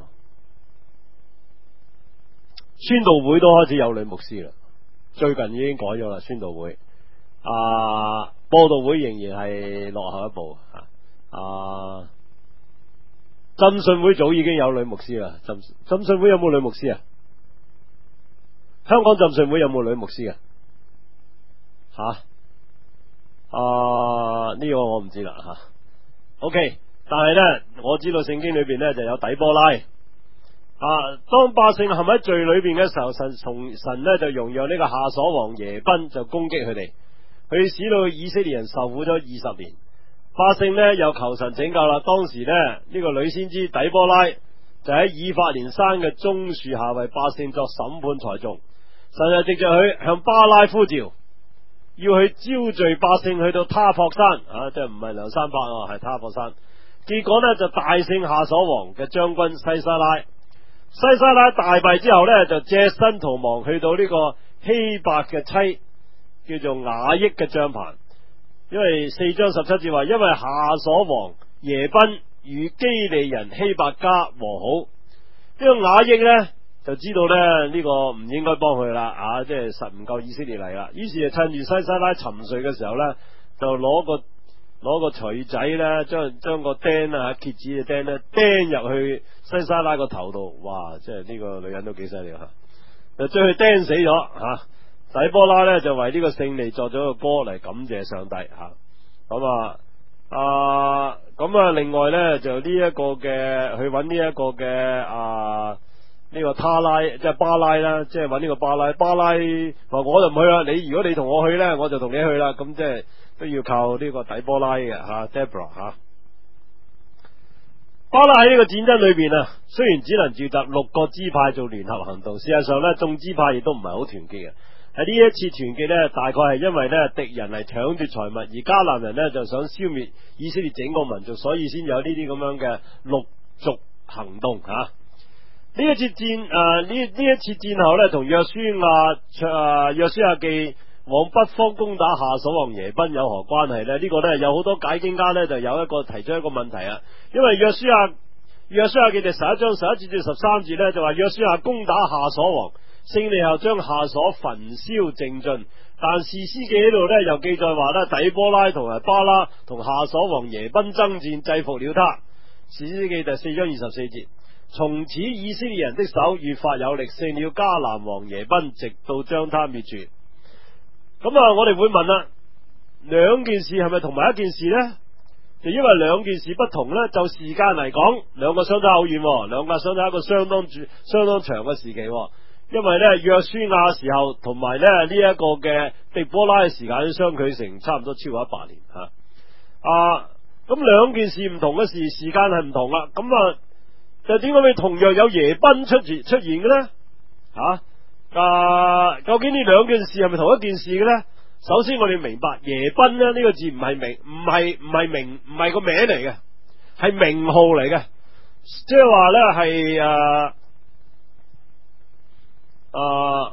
宣道會都開始有女牧師啦，最近已經改咗啦。宣道會啊，播道會仍然係落後一步啊。啊浸信會早已經有女牧師啦。浸浸信會有冇女牧師啊？香港浸信會有冇女牧師啊？吓啊呢、這個我唔知啦吓。OK， 但係呢，我知道聖經裏邊呢就有底波拉啊。當百姓陷喺罪裏邊嘅時候，神從神呢就容讓呢個夏瑣王耶賓就攻擊佢哋，佢使到以色列人受苦咗二十年。百姓呢又求神拯救啦。當時呢，呢、這個女先知底波拉就喺以法蓮山嘅棕樹下為百姓作審判裁眾。神就藉着佢向巴拉呼召，要去招聚百姓去到他泊山啊，即係唔係梁山伯啊，係他泊山。結果呢，就大勝夏瑣王嘅將軍西沙拉。西沙拉大敗之後呢，就隻身逃亡去到呢個希伯嘅妻叫做雅億嘅帳棚。因為四章十七節話，因為夏瑣王耶賓與基利人希伯家和好，呢、這個雅億呢就知道咧呢、這個唔應該幫佢啦啊，即係實唔夠以色列嚟啦。於是就趁住西沙拉沉睡嘅時候呢，就攞個攞個錘仔呢，將將個釘啊蠍子嘅釘呢釘入去西沙拉個頭度。哇！即係呢個女人都幾犀利吓，就將佢釘死咗吓。啊底波拉咧就為呢個勝利作咗個歌嚟感謝上帝吓，咁啊啊咁啊另外咧就呢一個嘅去揾呢一個嘅啊呢個他拉即係巴拉啦，即係揾呢個巴拉巴拉話我就唔去啦，你如果你同我去咧，我就同你去啦，咁即係都要靠呢個底波拉嘅吓 Deborah 吓。巴拉喺呢個戰爭裏邊啊，雖然只能召集六個支派做聯合行動，事實上咧眾支派亦都唔係好團結嘅。 喺呢一次團結呢，大概係因為呢敵人嚟搶奪財物，而迦南人呢就想消滅以色列整個民族，所以先有呢啲咁樣嘅陸續行動吓。呢、啊、一次戰誒呢呢一次戰後呢，同約書亞誒約書亞記往北方攻打夏瑣王耶賓有何關係呢？呢、這個呢，有好多解經家呢就有一個提出一個問題啊，因為約書亞約書亞記第十一章十一節至十三節呢，就話約書亞攻打夏瑣王。勝利後將夏瑣焚燒淨盡，但士師記喺度呢又記載話呢底波拉同埋巴拉同夏瑣王耶賓爭戰，制服了他。士師記第四章二十四節，從此以色列人的手越發有力，勝了迦南王耶賓，直到將他滅絕。咁啊，我哋會問啦，兩件事係咪同埋一件事呢？就因為兩件事不同呢，就時間嚟講，兩個相差好遠，兩個相差一個相當相當長嘅時期。因為咧約書亞時候同埋咧呢一、這個嘅狄波拉嘅時間相距成差唔多超過一百年吓。啊，咁兩件事唔同嘅事，時間係唔同啦。咁啊，就點解會同樣有耶賓出現出現嘅咧？吓啊，究竟呢兩件事係咪同一件事嘅咧？首先我哋明白耶賓咧呢、這個字唔係名，唔係唔係名，唔係個名嚟嘅，係名號嚟嘅，即係話咧係誒。啊，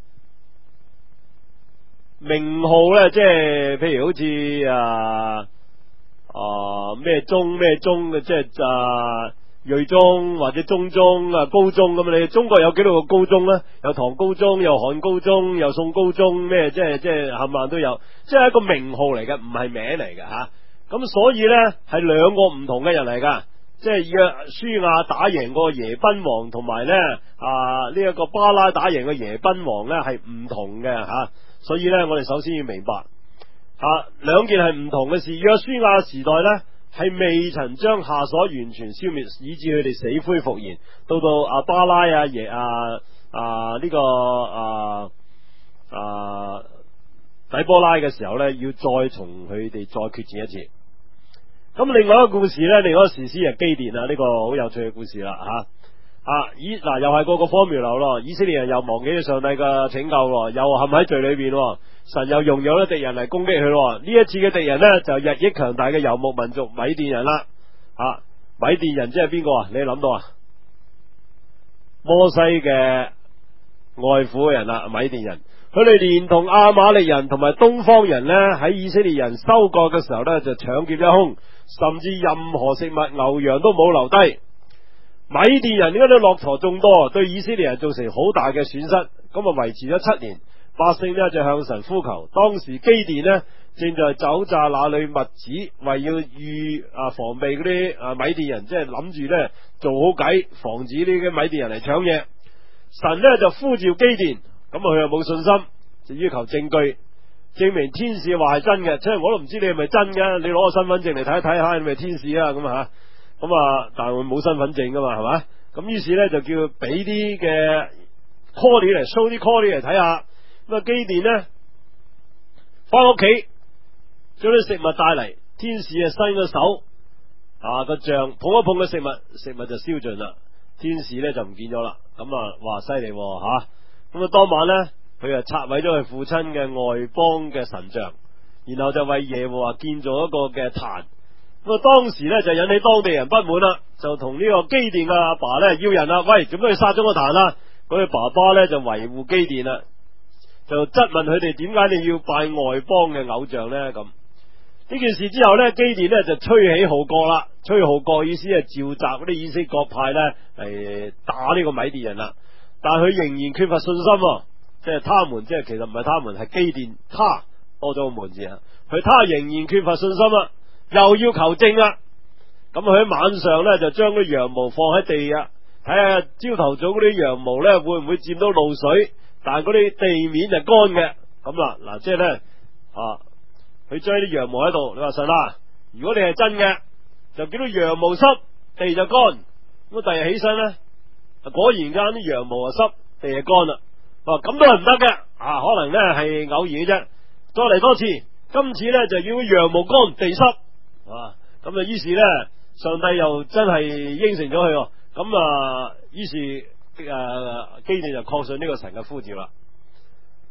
名號咧，即係譬如好似啊啊咩中咩中嘅，即係啊睿中或者中中啊高中咁。你中國有幾多個高中咧？有唐高中，有漢高中，有宋高中，咩即係即係冚唪唥都有，即係一個名號嚟嘅，唔係名嚟嘅吓。咁所以咧係兩個唔同嘅人嚟噶。即係約書亞打贏個耶賓王，同埋咧啊呢一、這個巴拉打贏個耶賓王咧係唔同嘅吓、啊，所以咧我哋首先要明白吓兩、啊、件係唔同嘅事。約書亞時代咧係未曾將夏瑣完全消滅，以致佢哋死灰復燃。到到阿巴拉啊耶啊啊呢、這個啊啊底波拉嘅時候咧，要再從佢哋再決戰一次。咁另外一個故事咧，另外一個士師係基甸啊，呢、這個好有趣嘅故事啦吓啊！以嗱、啊、又係個個荒謬流咯，以色列人又忘記咗上帝嘅拯救，又陷喺罪裏邊，神又容養咗敵人嚟攻擊佢咯。呢一次嘅敵人呢，就日益強大嘅游牧民族米甸人啦。啊，米甸人即係邊個啊？你諗到啊？摩西嘅外父嘅人啦，米甸人。佢哋連同亞瑪力人同埋東方人呢，喺以色列人收割嘅時候呢，就搶劫一空，甚至任何食物牛羊都冇留低。米甸人點解都駱駝眾多，對以色列人造成好大嘅損失。咁啊維持咗七年，百姓呢就向神呼求。當時基甸呢正在酒榨那裏麥子，為要預啊防備嗰啲啊米甸人，即係諗住呢做好計，防止呢啲米甸人嚟搶嘢。神呢就呼召基甸。咁啊，佢又冇信心，就要求證據證明天使話係真嘅。即係我都唔知你係咪真嘅，你攞個身份證嚟睇一睇下，你係咪天使啊？咁啊，咁啊，但係佢冇身份證噶嘛，係嘛？咁於是咧就叫佢俾啲嘅 call 嚟 show 啲 call 嚟睇下。咁啊，基甸呢翻屋企將啲食物帶嚟，天使啊伸個手啊個杖碰一碰個食物，食物就燒盡啦，天使咧就唔見咗啦。咁啊，哇犀利吓！咁啊，當晚呢，佢啊拆毀咗佢父親嘅外邦嘅神像，然後就為耶和華建造一個嘅壇。咁啊，當時呢，就引起當地人不滿啦，就同呢個基甸嘅阿爸呢要人啦，喂，做咩殺咗個壇啦？咁佢爸爸呢，就維護基甸啦，就質問佢哋點解你要拜外邦嘅偶像呢？咁呢件事之後呢，基甸呢就吹起號角啦，吹號角意思係召集嗰啲以色列各派呢嚟打呢個米甸人啦。但係佢仍然缺乏信心，即係他們，即係其實唔係他們，係基甸，他多咗個門字啊。佢他仍然缺乏信心啦，又要求證啦。咁佢喺晚上咧就將啲羊毛放喺地啊，睇下朝頭早嗰啲羊毛咧會唔會沾到露水，但係嗰啲地面係乾嘅。咁啦，嗱，即係咧啊，佢將啲羊毛喺度，你話神啦，如果你係真嘅，就叫到羊毛濕，地就乾。咁第日起身咧。果然間啲羊毛啊濕，地係乾啦。咁都係唔得嘅，啊，可能咧係偶然嘅啫。再嚟多次，今次咧就要羊毛乾地濕，啊，咁啊，於是咧上帝又真係應承咗佢，咁啊，於是誒基甸就確信呢個神嘅呼召啦。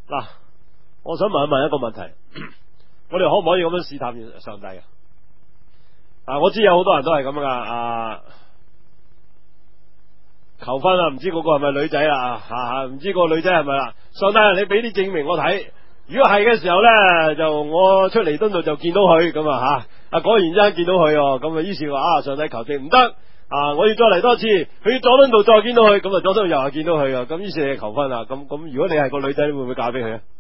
嗱，我想問一問一個問題，我哋可唔可以咁樣試探上帝啊？啊，我知有好多人都係咁噶，啊，求婚啊，唔知嗰個係咪女仔啊？吓、啊、唔知個女仔係咪啦？上帝，你俾啲證明我睇，如果係嘅時候咧，就我出嚟敦度就見到佢咁啊吓，啊果然之間見到佢，咁啊於是話啊，上帝求證唔得啊，我要再嚟多次，去佐敦度再見到佢，咁啊佐敦又係見到佢啊，咁於是你求婚啊，咁咁如果你係個女仔，你會唔會嫁俾佢啊？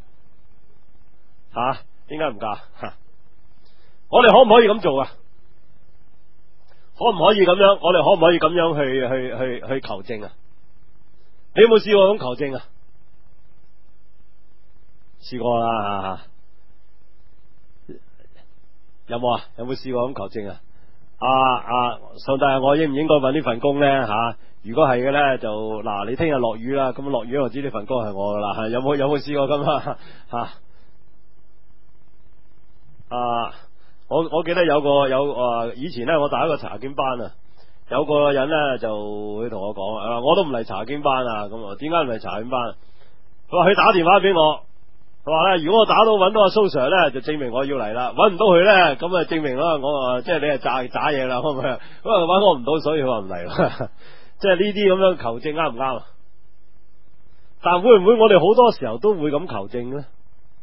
吓，點解唔嫁？吓，我哋可唔可以咁做啊？可唔可以咁樣？我哋可唔可以咁樣去去去去求證啊？你有冇試過咁求證啊？試過啦，有冇啊？有冇試過咁求證啊？啊啊！上帝，我應唔應該搵呢份工咧？吓、啊，如果係嘅咧，就嗱、啊，你聽日落雨啦，咁落雨我知呢份工係我噶啦。有冇有冇試過咁啊？吓啊！我我記得有個有誒、呃，以前咧我帶一個查經班啊，有個人咧就會同我講啊，我都唔嚟查經班啊，咁啊，點解唔嚟查經班？佢話佢打電話俾我，佢話咧如果我打到揾到阿蘇 Sir 咧，就證明我要嚟啦；揾唔到佢咧，咁啊證明啦，我啊即係你係詐假嘢啦，咁啊揾我唔到，所以佢話唔嚟。即係呢啲咁樣求證啱唔啱？但會唔會我哋好多時候都會咁求證咧？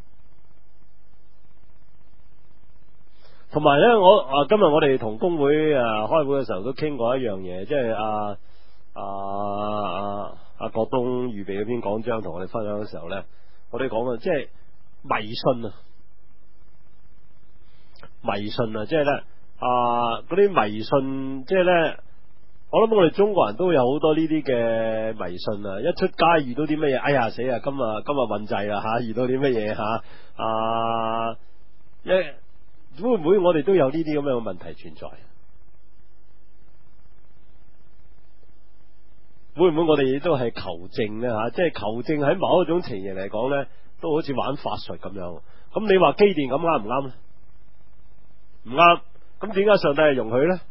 同埋咧，我啊今日我哋同工會啊開會嘅時候都傾過一樣嘢，即係阿阿阿阿國東預備嗰篇講章同我哋分享嘅時候咧，我哋講啊，即係迷信啊，迷信啊，即係咧啊嗰啲迷信，即係咧，我諗我哋中國人都有好多呢啲嘅迷信啊！一出街遇到啲乜嘢，哎呀死啊！今日今日運滯啦吓，遇到啲乜嘢吓啊一。會唔會我哋都有呢啲咁樣嘅問題存在？會唔會我哋都係求證呢？吓？即係求證喺某一種情形嚟講呢，都好似玩法術咁樣。咁你話機電咁啱唔啱呢？唔啱。咁點解上帝係容許呢？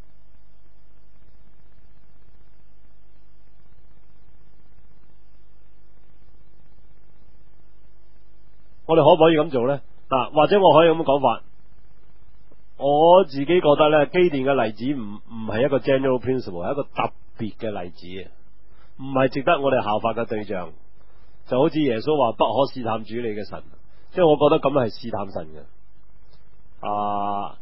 我哋可唔可以咁做呢？嗱，或者我可以咁講法。我自己覺得咧，機電嘅例子唔唔係一個 general principle， 係一個特別嘅例子，唔係值得我哋效法嘅對象。就好似耶穌話不可試探主你嘅神，即係我覺得咁係試探神嘅。啊，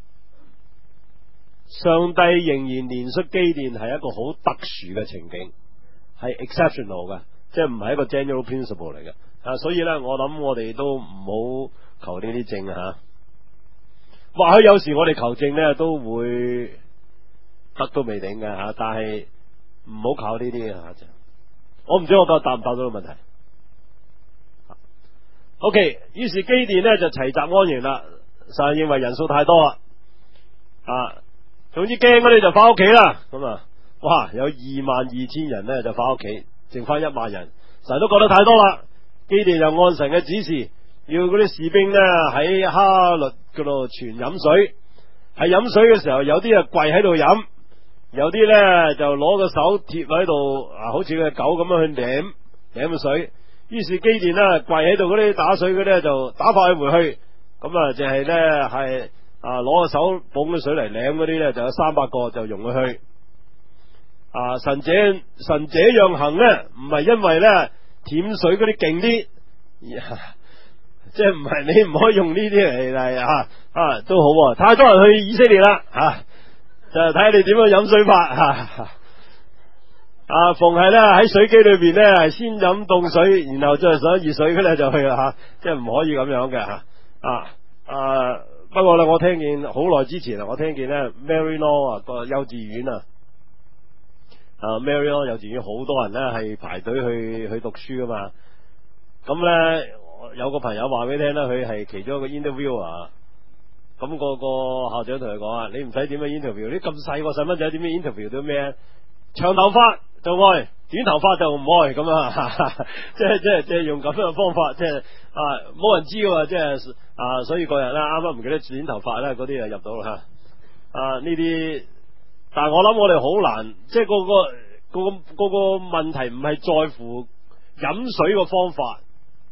上帝仍然憐恤機電係一個好特殊嘅情景，係 exceptional 嘅，即係唔係一個 general principle 嚟嘅。啊，所以咧，我諗我哋都唔好求呢啲證吓。或許有時我哋求證咧都會得都未定嘅吓，但係唔好靠呢啲嘅吓。我唔知我夠答唔答到個問題。OK， 於是機電咧就齊集安營啦，神認為人數太多啦，啊，總之驚嗰啲就翻屋企啦。咁啊，哇，有二萬二千人咧就翻屋企，剩翻一萬人，神都覺得太多啦。機電就按神嘅指示，要嗰啲士兵咧喺哈律嗰度傳飲水，喺飲水嘅時候，有啲啊跪喺度飲，有啲咧就攞個手貼喺度，啊，好似個狗咁樣去舐舐個水。於是機電咧跪喺度嗰啲打水嗰啲就打發佢回去，咁啊就係咧係啊攞個手捧啲水嚟舐嗰啲咧就有三百個就容佢去。啊，神這神這樣行咧，唔係因為咧舔水嗰啲勁啲。即係唔係你唔可以用呢啲嚟嚟啊啊都好，太多人去以色列啦吓、啊，就睇下你點樣飲水法吓啊，啊逢係咧喺水機裏邊咧係先飲凍水，然後再上熱水嘅咧就去啦吓、啊，即係唔可以咁樣嘅吓啊啊！不過咧我聽見好耐之前啊，我聽見咧 Mary Law 啊個幼稚園啊啊 Mary Law 幼稚園好多人咧係排隊去去讀書噶嘛，咁咧。有個朋友話俾你聽啦，佢係其中一個 interview 啊，咁、那個個校長同佢講啊，你唔使點樣 interview，你咁細個細蚊仔點樣 interview 到咩？長頭髮就愛，短頭髮就唔愛咁啊！即係即係即係用咁樣嘅方法，即係啊冇人知噶，即係啊，所以嗰日咧啱啱唔記得短頭髮咧，嗰啲就入到啦吓啊呢啲，但係我諗我哋好難，即係、那個個個個個問題唔係在乎飲水個方法。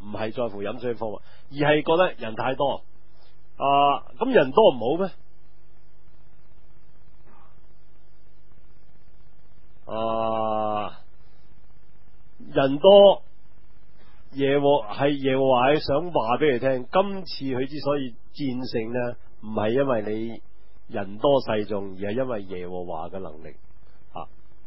唔係在乎飲水方法，而係覺得人太多啊。咁人多唔好咩？啊，人多，耶和係耶和華想話俾你聽，今次佢之所以戰勝呢，唔係因為你人多勢眾，而係因為耶和華嘅能力啊。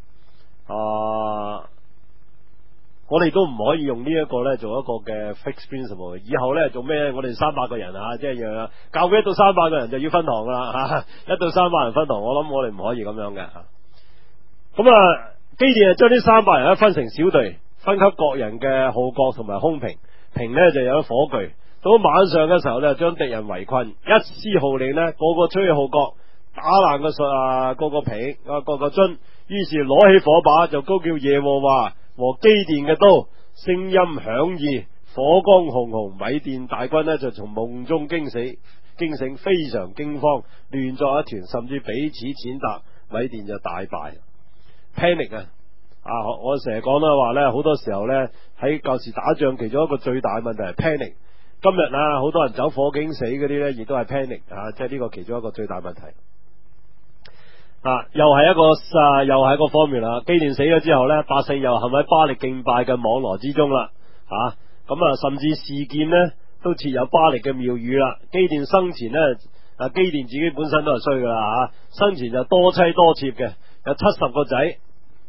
啊，我哋都唔可以用呢一個呢做一個嘅 fixed principle。以後呢做咩？我哋三百個人啊，即係樣教會一到三百個人就要分堂啦吓，一到三百人分堂，我諗我哋唔可以咁樣嘅吓。咁啊，基甸就將呢三百人咧分成小隊，分給各人嘅號角同埋空瓶，瓶呢就有火炬。到晚上嘅時候呢，將敵人圍困，一施號令呢，個個吹起號角，打爛個術啊，個個瓶啊，個個樽。於是攞起火把，就高叫耶和華和基甸嘅刀，聲音響異，火光熊熊。米甸大軍呢就從夢中驚死，驚醒，非常驚慌，亂作一團，甚至彼此踐踏。米甸就大敗。panic 啊！啊，我成日講啦，話咧好多時候咧喺舊時打仗，其中一個最大嘅問題係 panic。今日啊，好多人走火警死嗰啲咧，亦都係 panic 啊，即係呢個其中一個最大問題。啊，又係一個啊，又係一個方面啦。基甸死咗之後咧，百姓又陷喺巴力敬拜嘅網羅之中啦。啊，咁啊，甚至示劍呢都設有巴力嘅廟宇啦。基甸生前呢，啊，基甸自己本身都係衰噶啦吓，生前就多妻多妾嘅，有七十個仔。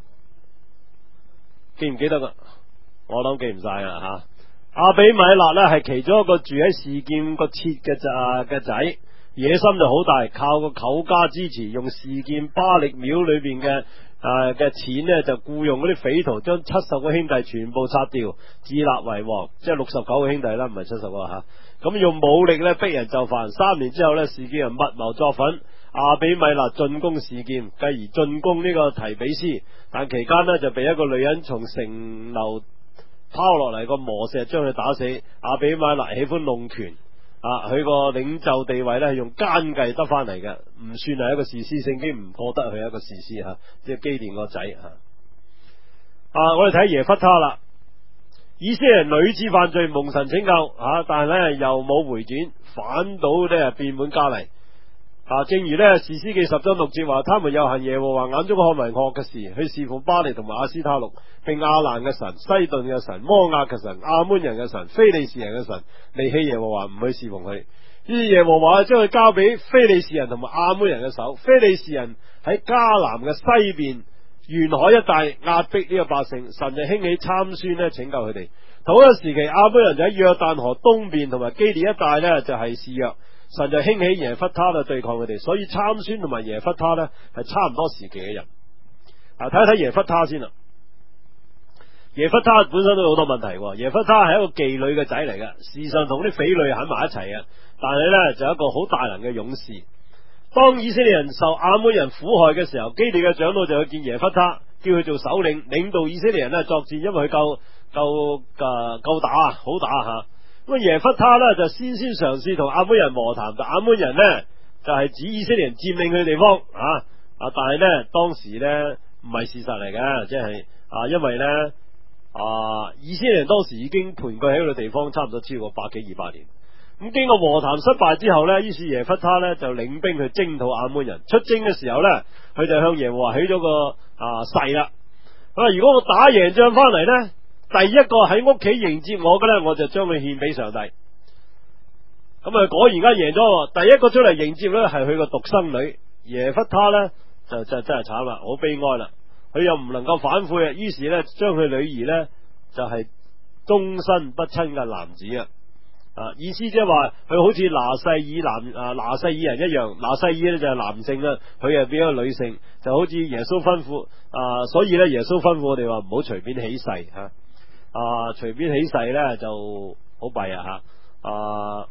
記唔記得噶？我諗記唔晒啦吓。阿比米勒呢係其中一個住喺示劍個妾嘅仔嘅仔，野心就好大，靠個舅家支持，用示劍巴力廟裏邊嘅誒嘅錢呢，就僱傭嗰啲匪徒，將七十個兄弟全部殺掉，自立為王，即係六十九個兄弟啦，唔係七十個吓。咁用武力呢逼人就範。三年之後呢，示劍人密謀作反。阿比米勒進攻示劍，繼而進攻呢個提比斯，但期間呢，就被一個女人從城樓拋落嚟個磨石將佢打死。阿比米勒喜歡弄權啊，佢個領袖地位呢係用奸計得翻嚟嘅，唔算係一個士師，聖經唔覺得佢係一個士師吓，即係基甸個仔吓。啊，我哋睇耶弗他啦，以色列人屢次犯罪蒙神拯救啊，但係呢又冇回轉，反倒呢變本加厲。啊，正如呢士師記十章六節話，他們又行耶和華眼中看為惡嘅事，去侍奉巴力同埋亞斯他錄，並亞蘭嘅神、西頓嘅神、摩押嘅神、亞捫人嘅神、非利士人嘅神，離棄耶和華，唔去侍奉佢。於是耶和華將佢交俾非利士人同埋亞捫人嘅手。非利士人喺迦南嘅西邊沿海一帶壓迫呢個百姓，神就興起參孫呢拯救佢哋。同一個時期，亞捫人就喺約旦河東邊同埋基列一帶呢就係示弱。神就興起耶弗他去對抗佢哋，所以參孫同埋耶弗他呢係差唔多時期嘅人。啊，睇一睇耶弗他先啦。耶弗他本身都有好多問題。耶弗他係一個妓女嘅仔嚟嘅，事實上同啲匪類喺埋一齊嘅，但係呢，就係一個好大能嘅勇士。當以色列人受亞捫人苦害嘅時候，基甸嘅長老就去見耶弗他，叫佢做首領，領導以色列人呢作戰，因為佢夠夠誒夠打啊，好打吓。咁耶弗他呢就先先嘗試同亞捫人和談，但亞捫人呢就係、是、指以色列人佔領佢嘅地方啊啊！但係呢當時呢唔係事實嚟嘅，即係啊，因為呢啊以色列人當時已經盤踞喺嗰個地方差唔多超過百幾二百年。咁經過和談失敗之後呢，於是耶弗他呢就領兵去征討亞捫人。出征嘅時候呢，佢就向耶和華起咗個啊誓啦。咁啊，如果我打贏仗翻嚟呢，第一個喺屋企迎接我嘅呢，我就將佢獻俾上帝。咁啊，果然間贏咗，第一個出嚟迎接呢係佢個獨生女耶弗他呢，就就真係慘啦，好悲哀啦。佢又唔能夠反悔啊，於是呢，將佢女兒呢，就係、是、終身不親嘅男子啊。啊，意思即係話佢好似拿細耳男啊拿細耳人一樣，拿細耳呢就係男性啦，佢又變咗女性，就好似耶穌吩咐啊，所以呢，耶穌吩咐我哋話唔好隨便起誓吓。啊啊，隨便起誓咧就好弊啊吓！啊，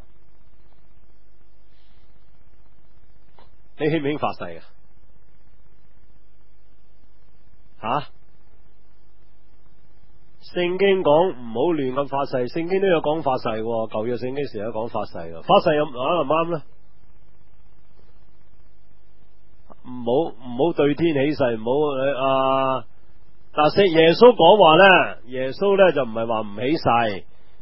你興唔興發誓啊？吓，聖經講唔好亂咁發誓，聖經都有講發誓，舊約聖經時有講發誓嘅，發誓有啱唔啱咧？唔好唔好對天起誓，唔好啊！但係耶穌講話咧，耶穌咧就唔係話唔起誓，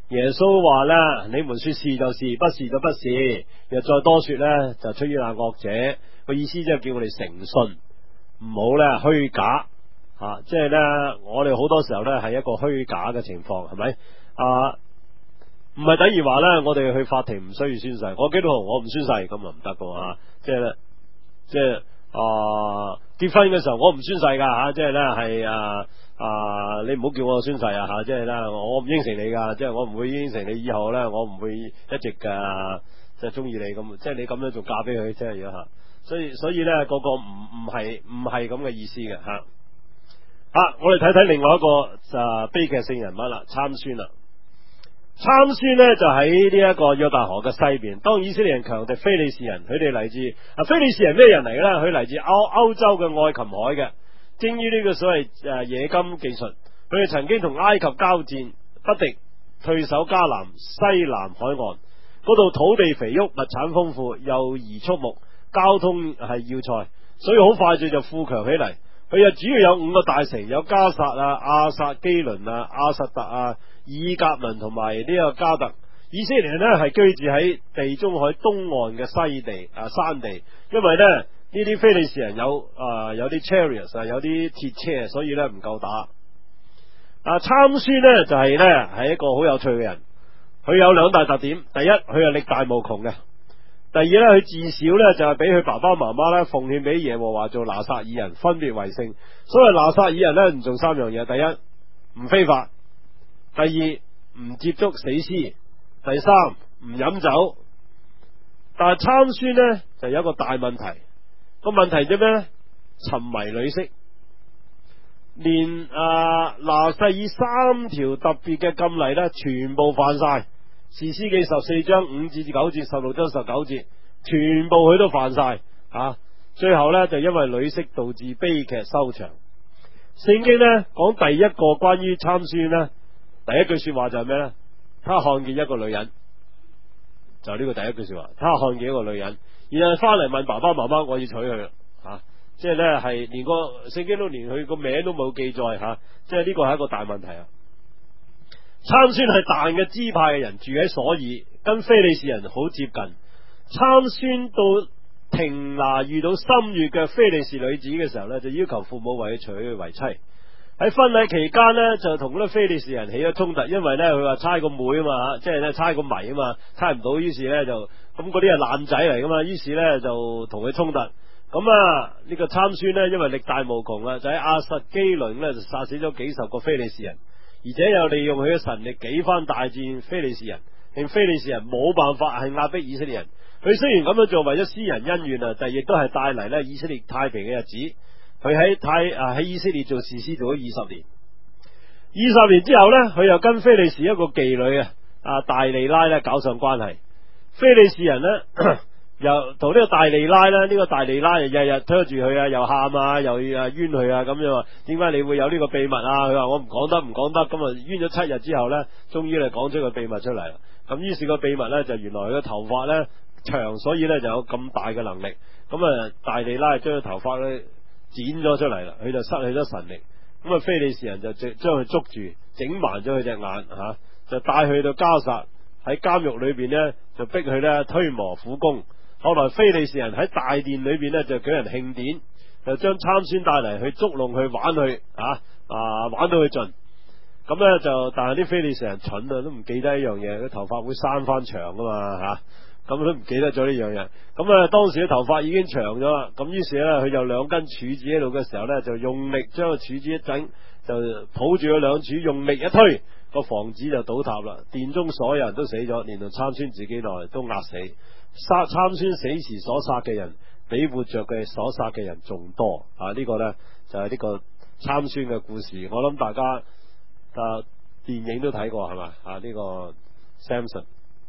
耶穌話咧，你們說是就是，不是就不是，若再多說咧，就出於那惡者。個意思即係叫我哋誠信，唔好咧虛假吓，即係咧我哋好多時候咧係一個虛假嘅情況，係咪啊？唔係等於話咧，我哋去法庭唔需要宣誓，我基督徒我唔宣誓咁啊唔得噶吓，即係咧即係啊結婚嘅時候我唔宣誓噶吓，即係咧係啊。啊！你唔好叫我宣誓啊吓，即係咧，我唔應承你噶，即係我唔會應承你以後咧，我唔會一直噶，即係中意你咁，即係你咁樣仲嫁俾佢，即係如果吓，所以所以咧，個個唔唔係唔係咁嘅意思嘅吓。啊，我哋睇睇另外一個啊悲劇性人物啦，參孫啦。參孫咧就喺呢一個約旦河嘅西邊，當以色列人強敵非利士人，佢哋嚟自啊非利士人咩人嚟嘅咧？佢嚟自歐歐洲嘅愛琴海嘅。精於呢個所謂誒冶金技術，佢哋曾經同埃及交戰不敵，退守迦南西南海岸，嗰度土地肥沃，物產豐富，又宜畜牧，交通係要塞，所以好快就就富強起嚟。佢又主要有五個大城，有加薩啊、亞薩基倫啊、亞實特啊、以革倫同埋呢個加特。以色列人呢係居住喺地中海東岸嘅西地啊山地，因為呢。呢啲非利士人有啊、呃、有啲 chariots 啊有啲鐵車，所以咧唔夠打。啊參孫咧就係咧係一個好有趣嘅人，佢有兩大特點。第一，佢係力大無窮嘅；第二咧，佢自小咧就係俾佢爸爸媽媽咧奉獻俾耶和華做拿撒耳人，分別為聖。所謂拿撒耳人咧唔做三樣嘢：第一，唔非法；第二，唔接觸死屍；第三，唔飲酒。但係參孫咧就有一個大問題。個問題啫咩？沉迷女色，連啊拿細耳三條特別嘅禁例咧，全部犯晒。士師記十四章五至九節，十六章十九節，全部佢都犯晒啊！最後咧就因為女色導致悲劇收場。聖經咧講第一個關於參孫咧，第一句說話就係咩咧？他看見一個女人，就係呢個第一句說話。他看見一個女人。然後翻嚟問爸爸媽媽，我要娶佢啦，吓、啊，即係咧係連個聖經都連佢個名都冇記載吓、啊，即係呢個係一個大問題啊！參孫係但嘅支派嘅人，住喺所爾，跟非利士人好接近。參孫到亭拿遇到心悅嘅非利士女子嘅時候咧，就要求父母為佢娶佢為妻。喺婚禮期間呢，就同嗰啲非利士人起咗衝突，因為咧佢話猜個妹啊嘛吓，即係咧猜個謎啊嘛，猜唔到，於是咧就。咁嗰啲係爛仔嚟噶嘛，於是咧就同佢衝突。咁啊呢個參孫呢，因為力大無窮啊，就喺亞實基倫咧就殺死咗幾十個非利士人，而且又利用佢嘅神力幾番大戰非利士人，令非利士人冇辦法係壓迫以色列人。佢雖然咁樣做為咗私人恩怨啊，但亦都係帶嚟咧以色列太平嘅日子。佢喺太啊喺以色列做士師做咗二十年，二十年之後呢，佢又跟非利士一個妓女啊啊大利拉咧搞上關係。非利士人呢，又同呢個大利拉咧，呢、這個大利拉日日拖住佢啊，又喊啊，又啊冤佢啊，咁樣話點解你會有呢個秘密啊？佢話我唔講得，唔講得，咁啊冤咗七日之後呢，終於咧講出個秘密出嚟啦。咁於是個秘密呢，就原來佢個頭髮呢長，所以呢就有咁大嘅能力。咁啊大利拉將個頭髮呢剪咗出嚟啦，佢就失去咗神力。咁啊非利士人就將佢捉住，整盲咗佢隻眼吓、啊，就帶佢到加薩。喺監獄裏邊呢，就逼佢呢推磨苦工。後來非利士人喺大殿裏邊呢，就舉人慶典，就將參孫帶嚟去捉弄佢玩佢啊啊玩到佢盡。咁呢，就但係啲非利士人蠢啊，都唔記得一樣嘢，佢頭髮會生翻長噶嘛吓，咁、啊、都唔記得咗呢樣嘢。咁啊當時嘅頭髮已經長咗啦，咁於是呢，佢就兩根柱子喺度嘅時候呢，就用力將個柱子一整，就抱住個兩柱用力一推。個房子就倒塌啦，殿中所有人都死咗，連同參孫自己內都壓死。殺參孫死時所殺嘅人，比活着嘅所殺嘅人仲多啊！呢、這個呢，就係、是、呢個參孫嘅故事。我諗大家啊電影都睇過係嘛啊？呢、這個 Samson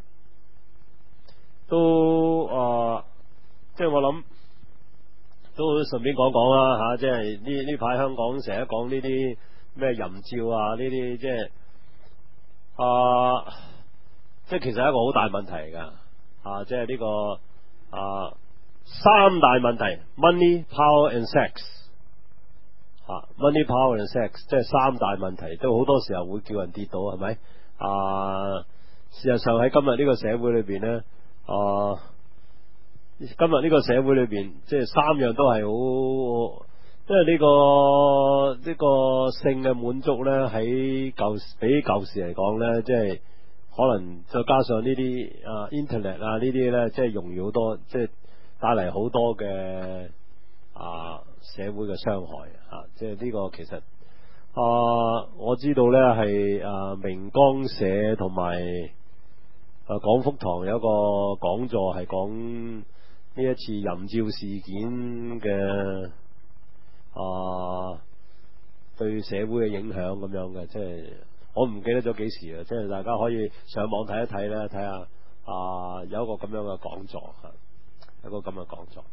都啊，即係我諗都順便講講啦吓，即係呢呢排香港成日講呢啲咩淫照啊，呢啲即係。啊，即係其實係一個好大問題嚟噶，啊，即係呢、這個啊三大問題 ，money、power and sex，啊，money、power and sex，即係三大問題，都好多時候會叫人跌倒，係咪？ 啊，事實上喺今日呢個社會裏邊呢，啊，今日呢個社會裏邊，即係三樣都係好，因為呢個呢個性嘅滿足呢，喺舊比舊時嚟講呢，即係可能再加上呢啲啊 internet 啊呢啲呢，即係容易好多，即係帶嚟好多嘅啊社會嘅傷害啊！即係呢個其實啊，我知道呢係啊明光社同埋啊廣福堂有一個講座係講呢一次淫照事件嘅啊對社會嘅影響咁樣嘅，即係我唔記得咗幾時啊！即係大家可以上網睇一睇咧，睇下啊有一個咁樣嘅講座啊，有一個咁嘅講座。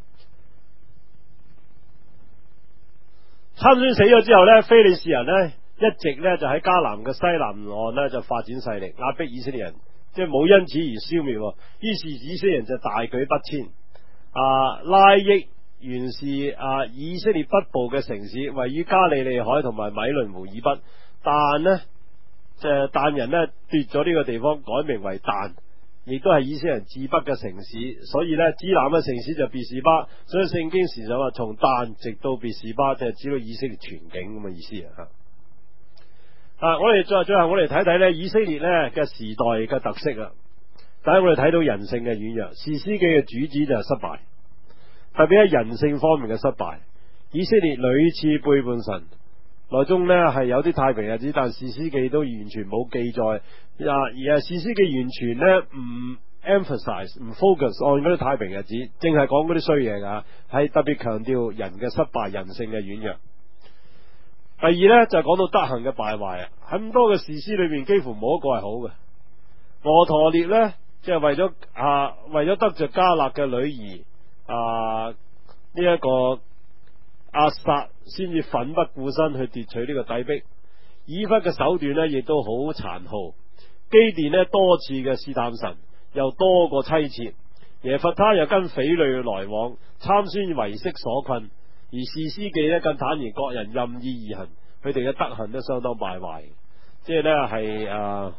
參孫死咗之後呢，非利士人呢一直呢就喺迦南嘅西南岸呢就發展勢力，壓迫以色列人，即係冇因此而消滅。於是以色列人就大舉北遷。啊，拉益原是啊以色列北部嘅城市，位於加利利海同埋米倫湖以北，但呢，即係但人呢奪咗呢個地方，改名為但。亦都係以色列人治北嘅城市，所以呢，支南嘅城市就別是巴，所以聖經時就話從但直到別是巴，就係指到以色列全境咁嘅意思啊！啊，我哋再最後我哋睇睇呢以色列呢嘅時代嘅特色啊！第一，我哋睇到人性嘅軟弱，士師記嘅主旨就係失敗，特別喺人性方面嘅失敗。以色列屢次背叛神，內中呢係有啲太平日子，但士師記都完全冇記載。啊！而係士師記完全咧唔 emphasize 唔 focus on 嗰啲太平日子，淨係講嗰啲衰嘢噶，係特別強調人嘅失敗、人性嘅軟弱。第二咧就係講到德行嘅敗壞啊！喺咁多嘅士師裏邊，幾乎冇一個係好嘅。俄陀列咧，即係為咗啊，為咗得着迦勒嘅女兒啊呢一個押撒，先至奮不顧身去奪取呢個低壁。以弗嘅手段咧，亦都好殘酷。基甸呢多次嘅試探神，又多個妻妾，耶弗他又跟匪類來往，參孫為色所困，而士師記呢更坦然各人任意而行，佢哋嘅德行都相當敗壞，即係呢係啊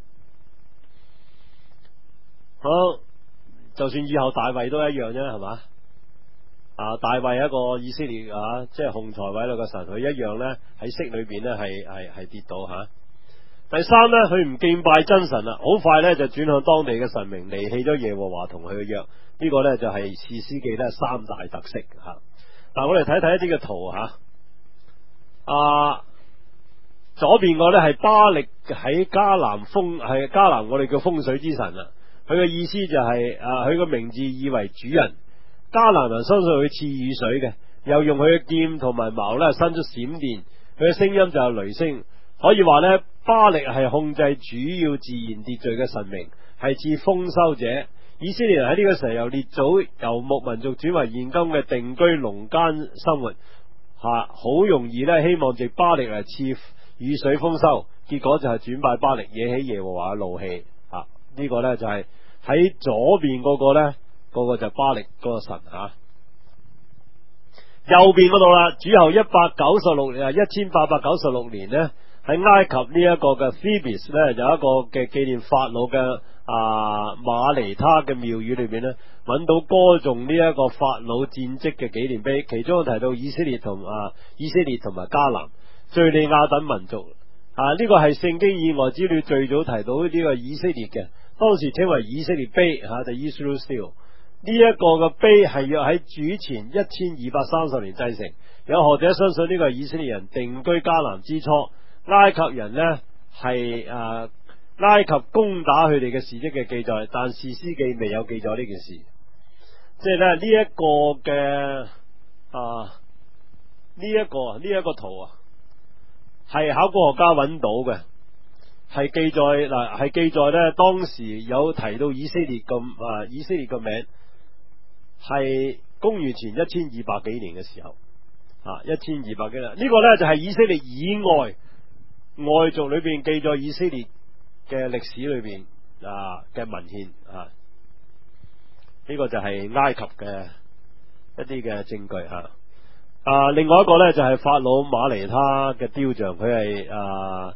好，就算以後大衛都一樣啫，係嘛啊？大衛係一個以色列啊，即係雄才偉略嘅神，佢一樣呢喺色裏邊呢係係係跌倒吓。啊第三呢，佢唔敬拜真神啦，好快呢就轉向當地嘅神明，離棄咗耶和華同佢嘅約。呢、這個呢就係士師記呢三大特色吓。嗱、啊，我哋睇睇一啲嘅圖吓。啊，左邊個呢係巴力喺迦南風，係迦南我哋叫風水之神啦。佢嘅意思就係、是、啊，佢個名字意為主人。迦南人相信佢賜雨水嘅，又用佢嘅劍同埋矛呢伸出閃電，佢嘅聲音就係雷聲。可以話呢，巴力係控制主要自然秩序嘅神明，係賜豐收者。以色列人喺呢個時候由列祖游牧民族轉為現今嘅定居農耕生活，吓、啊、好容易呢希望藉巴力嚟賜雨水豐收，結果就係轉拜巴力，惹起耶和華嘅怒氣。吓、啊、呢、這個呢就係、是、喺左邊嗰個呢，嗰、那個就係巴力嗰個神吓。啊右邊嗰度啦，主後一百九十六年，一千八百九十六年呢。喺埃及呢一個嘅 Thebes 咧，有一個嘅紀念法老嘅啊馬尼他嘅廟宇裏邊呢，揾到歌頌呢一個法老戰績嘅紀念碑，其中提到以色列同啊以色列同埋迦南、敘利亞等民族啊，呢、這個係聖經以外資料最早提到呢個以色列嘅，當時稱為以色列碑吓，就 Israel Stele。呢一個嘅碑係要喺主前一千二百三十年製成，有學者相信呢個係以色列人定居迦南之初。埃及人呢係誒埃及攻打佢哋嘅事蹟嘅記載，但士師記未有記載呢件事。即係咧呢一個嘅啊呢一個呢一個圖啊，係考古學家揾到嘅，係記載嗱係記載呢當時有提到以色列咁啊以色列嘅名，係公元前一千二百幾年嘅時候啊一千二百幾年呢、這個呢就係、是、以色列以外。外族裏邊記載以色列嘅歷史裏邊啊嘅文獻啊，呢、這個就係埃及嘅一啲嘅證據吓。啊，另外一個呢，就係、是、法老馬尼他嘅雕像，佢係啊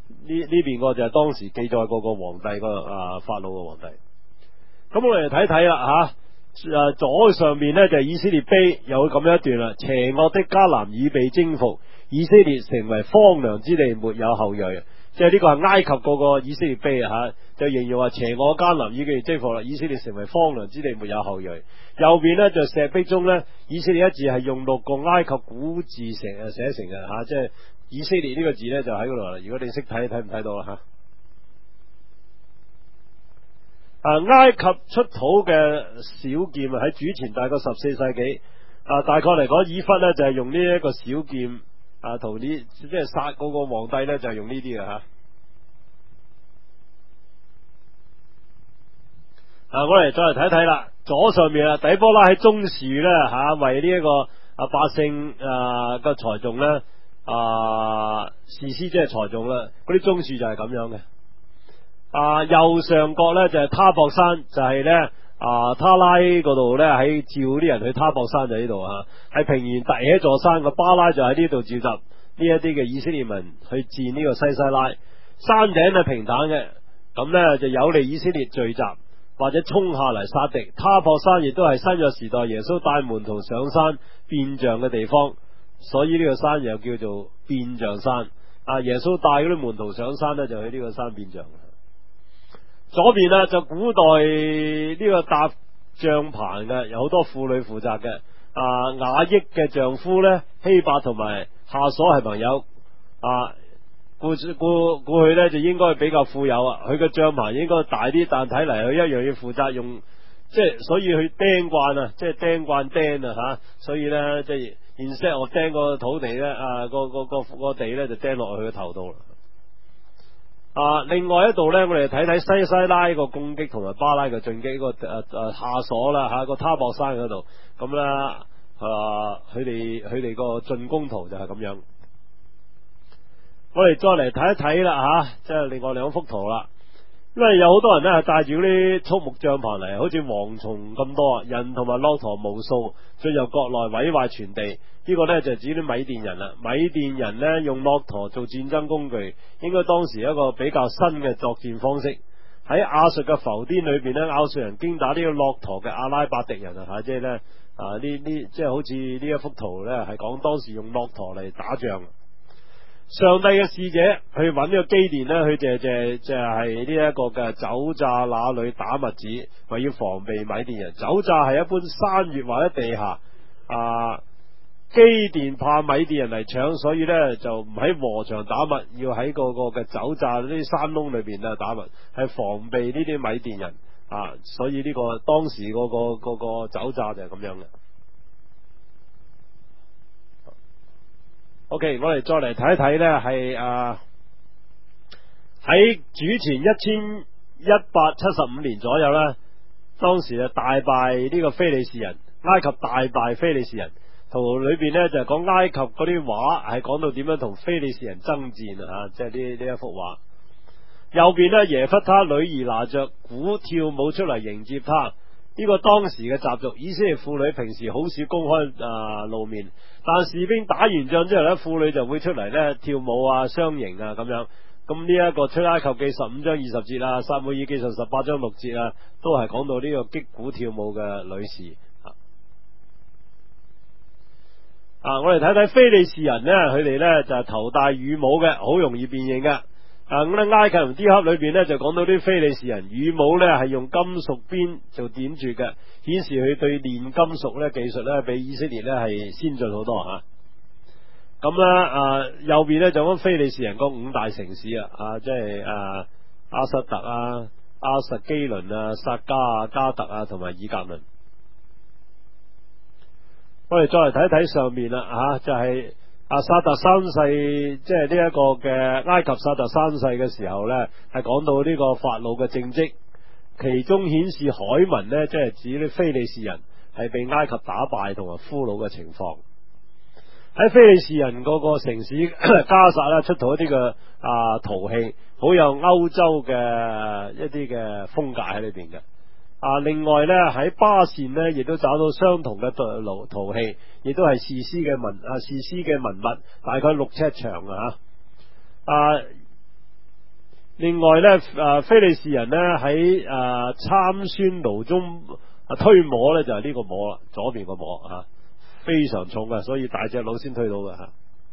呢呢邊個就係當時記載過個皇帝個啊法老嘅皇帝。咁我哋睇睇啦吓，誒左上面呢就係以色列碑，有咁樣一段啦。邪惡的迦南已被征服，以色列成為荒涼之地，沒有後裔。即係呢個係埃及嗰個以色列碑啊吓，就形容話邪惡迦南已被征服啦，以色列成為荒涼之地，沒有後裔。右邊呢就石壁中呢，以色列一字係用六個埃及古字成誒寫成嘅吓，即係以色列呢個字呢就喺嗰度啦。如果你識睇，睇唔睇到啦吓？啊！埃及出土嘅小劍喺主前大概十四世紀，啊，大概嚟講，以弗呢就係用呢一個小劍啊，同呢即係殺嗰個皇帝呢，就係用呢啲嘅吓。啊，我哋再嚟睇睇啦，左上面啊，底波拉喺棕樹咧吓，為呢一個啊百姓啊個財種咧啊士師即係財種啦，嗰啲棕樹就係咁樣嘅。啊，右上角咧就係他泊山，就係、是、咧啊他拉嗰度咧喺召啲人去他泊山就呢度啊，喺平原突起一座山，個巴拉就喺呢度召集呢一啲嘅以色列民去戰呢個西西拉。山頂係平坦嘅，咁咧就有利以色列聚集或者衝下嚟殺敵。他泊山亦都係新約時代耶穌帶門徒上山變像嘅地方，所以呢個山又叫做變像山。啊，耶穌帶嗰啲門徒上山咧，就去呢個山變像。左邊呢，就古代呢個搭帳棚嘅，有好多婦女負責嘅。啊，雅億嘅丈夫呢，希伯同埋夏瑣係朋友。啊，故故故佢呢就應該比較富有啊。佢嘅帳棚應該大啲，但睇嚟佢一樣要負責用，即係所以佢釘慣啊，即係釘慣釘啊吓。所以呢，即係 instead of 釘個土地呢，啊個個個個地呢就釘落去佢嘅頭度啦。啊，另外一度呢，我哋睇睇西西拉個攻擊同埋巴拉嘅進擊，個誒誒夏瑣啦吓，個他泊山嗰度，咁啦，啊，佢哋佢哋個進攻圖就係咁樣。我哋再嚟睇一睇啦吓，即係另外兩幅圖啦。因為有好多人呢係帶住啲畜牧帳篷嚟，好似蝗蟲咁多，人同埋駱駝無數進入國內毀壞全地。呢、這個呢就指啲米甸人啦。米甸人呢用駱駝做戰爭工具，應該當時一個比較新嘅作戰方式。喺亞述嘅浮顛裏邊呢，亞述人攻打呢個駱駝嘅阿拉伯敵人啊，即係呢啊呢呢即係好似呢一幅圖呢係講當時用駱駝嚟打仗。上帝嘅使者去揾呢個基甸呢，佢就就就係呢一個嘅酒榨那裏打麥子，為要防備米甸人。酒榨係一般山穴或者地下啊，基甸怕米甸人嚟搶，所以呢就唔喺禾場打麥，要喺個個嘅酒榨呢啲山窿裏邊啊打麥，係防備呢啲米甸人啊。所以呢個當時嗰個嗰個酒榨就係咁樣嘅。OK， 我哋再嚟睇一睇呢係啊喺主前一千一百七十五年左右呢，當時啊大敗呢個非利士人，埃及大敗非利士人。圖裏邊呢就係講埃及嗰啲畫，係講到點樣同非利士人爭戰啊，即係呢呢一幅畫。右邊呢，耶弗他女兒拿着鼓跳舞出嚟迎接他。呢個當時嘅習俗，以色列婦女平時好少公開啊露面，但士兵打完仗之後呢，婦女就會出嚟呢跳舞啊、相迎啊咁樣。咁呢一個出埃及記十五章二十節啊，撒母耳記上十八章六節啊，都係講到呢個擊鼓跳舞嘅女士啊。啊，我哋睇睇非利士人呢，佢哋呢就係頭戴羽帽嘅，好容易辨認嘅。啊，咁咧埃及同 D 克裏邊呢，就講到啲非利士人羽帽呢係用金屬邊做點住嘅，顯示佢對煉金屬呢技術呢比以色列呢係先進好多吓。咁咧啊，右邊呢就講非利士人個五大城市啊，啊即係啊阿實特啊、阿實基倫啊、撒加啊、加特啊同埋以革倫。我哋再嚟睇睇上面啦吓，就係、是。啊，撒特三世即係呢一個嘅埃及撒特三世嘅時候呢，係講到呢個法老嘅政績，其中顯示海民呢，即係指啲非利士人係被埃及打敗同埋俘虜嘅情況。喺非利士人嗰個城市加薩呢，出土一啲嘅啊陶器，好有歐洲嘅一啲嘅風格喺裏邊嘅。啊，另外呢，喺巴善呢，亦都找到相同嘅陶陶器，亦都係士師嘅文啊，士師嘅文物，大概六尺長啊。啊， 另外咧，誒，非利士人咧喺誒參孫驢中啊推磨咧，就係呢個磨啦，左邊個磨吓，非常重嘅，所以大隻佬先推到嘅吓。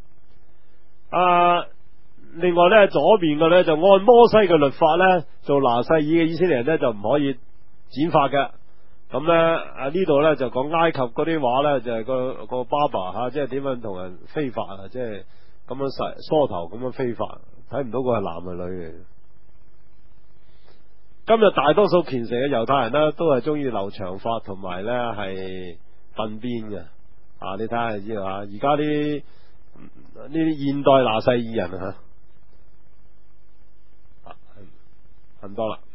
啊，另外咧，左邊嘅咧就按摩西嘅律法咧，做拿細耳嘅以色列人咧就唔可以剪髮嘅。咁咧啊呢度咧就講埃及嗰啲話咧，就係、是、個個爸爸吓，即係點樣同人飛髮啊，即係咁樣梳梳頭咁樣飛髮，睇唔到佢係男係女嘅。今日大多數虔誠嘅猶太人咧，都係中意留長髮同埋咧係鬢邊嘅。啊，你睇下就知道啊，而家啲呢啲現代拿細耳人啊，吓，咁多啦。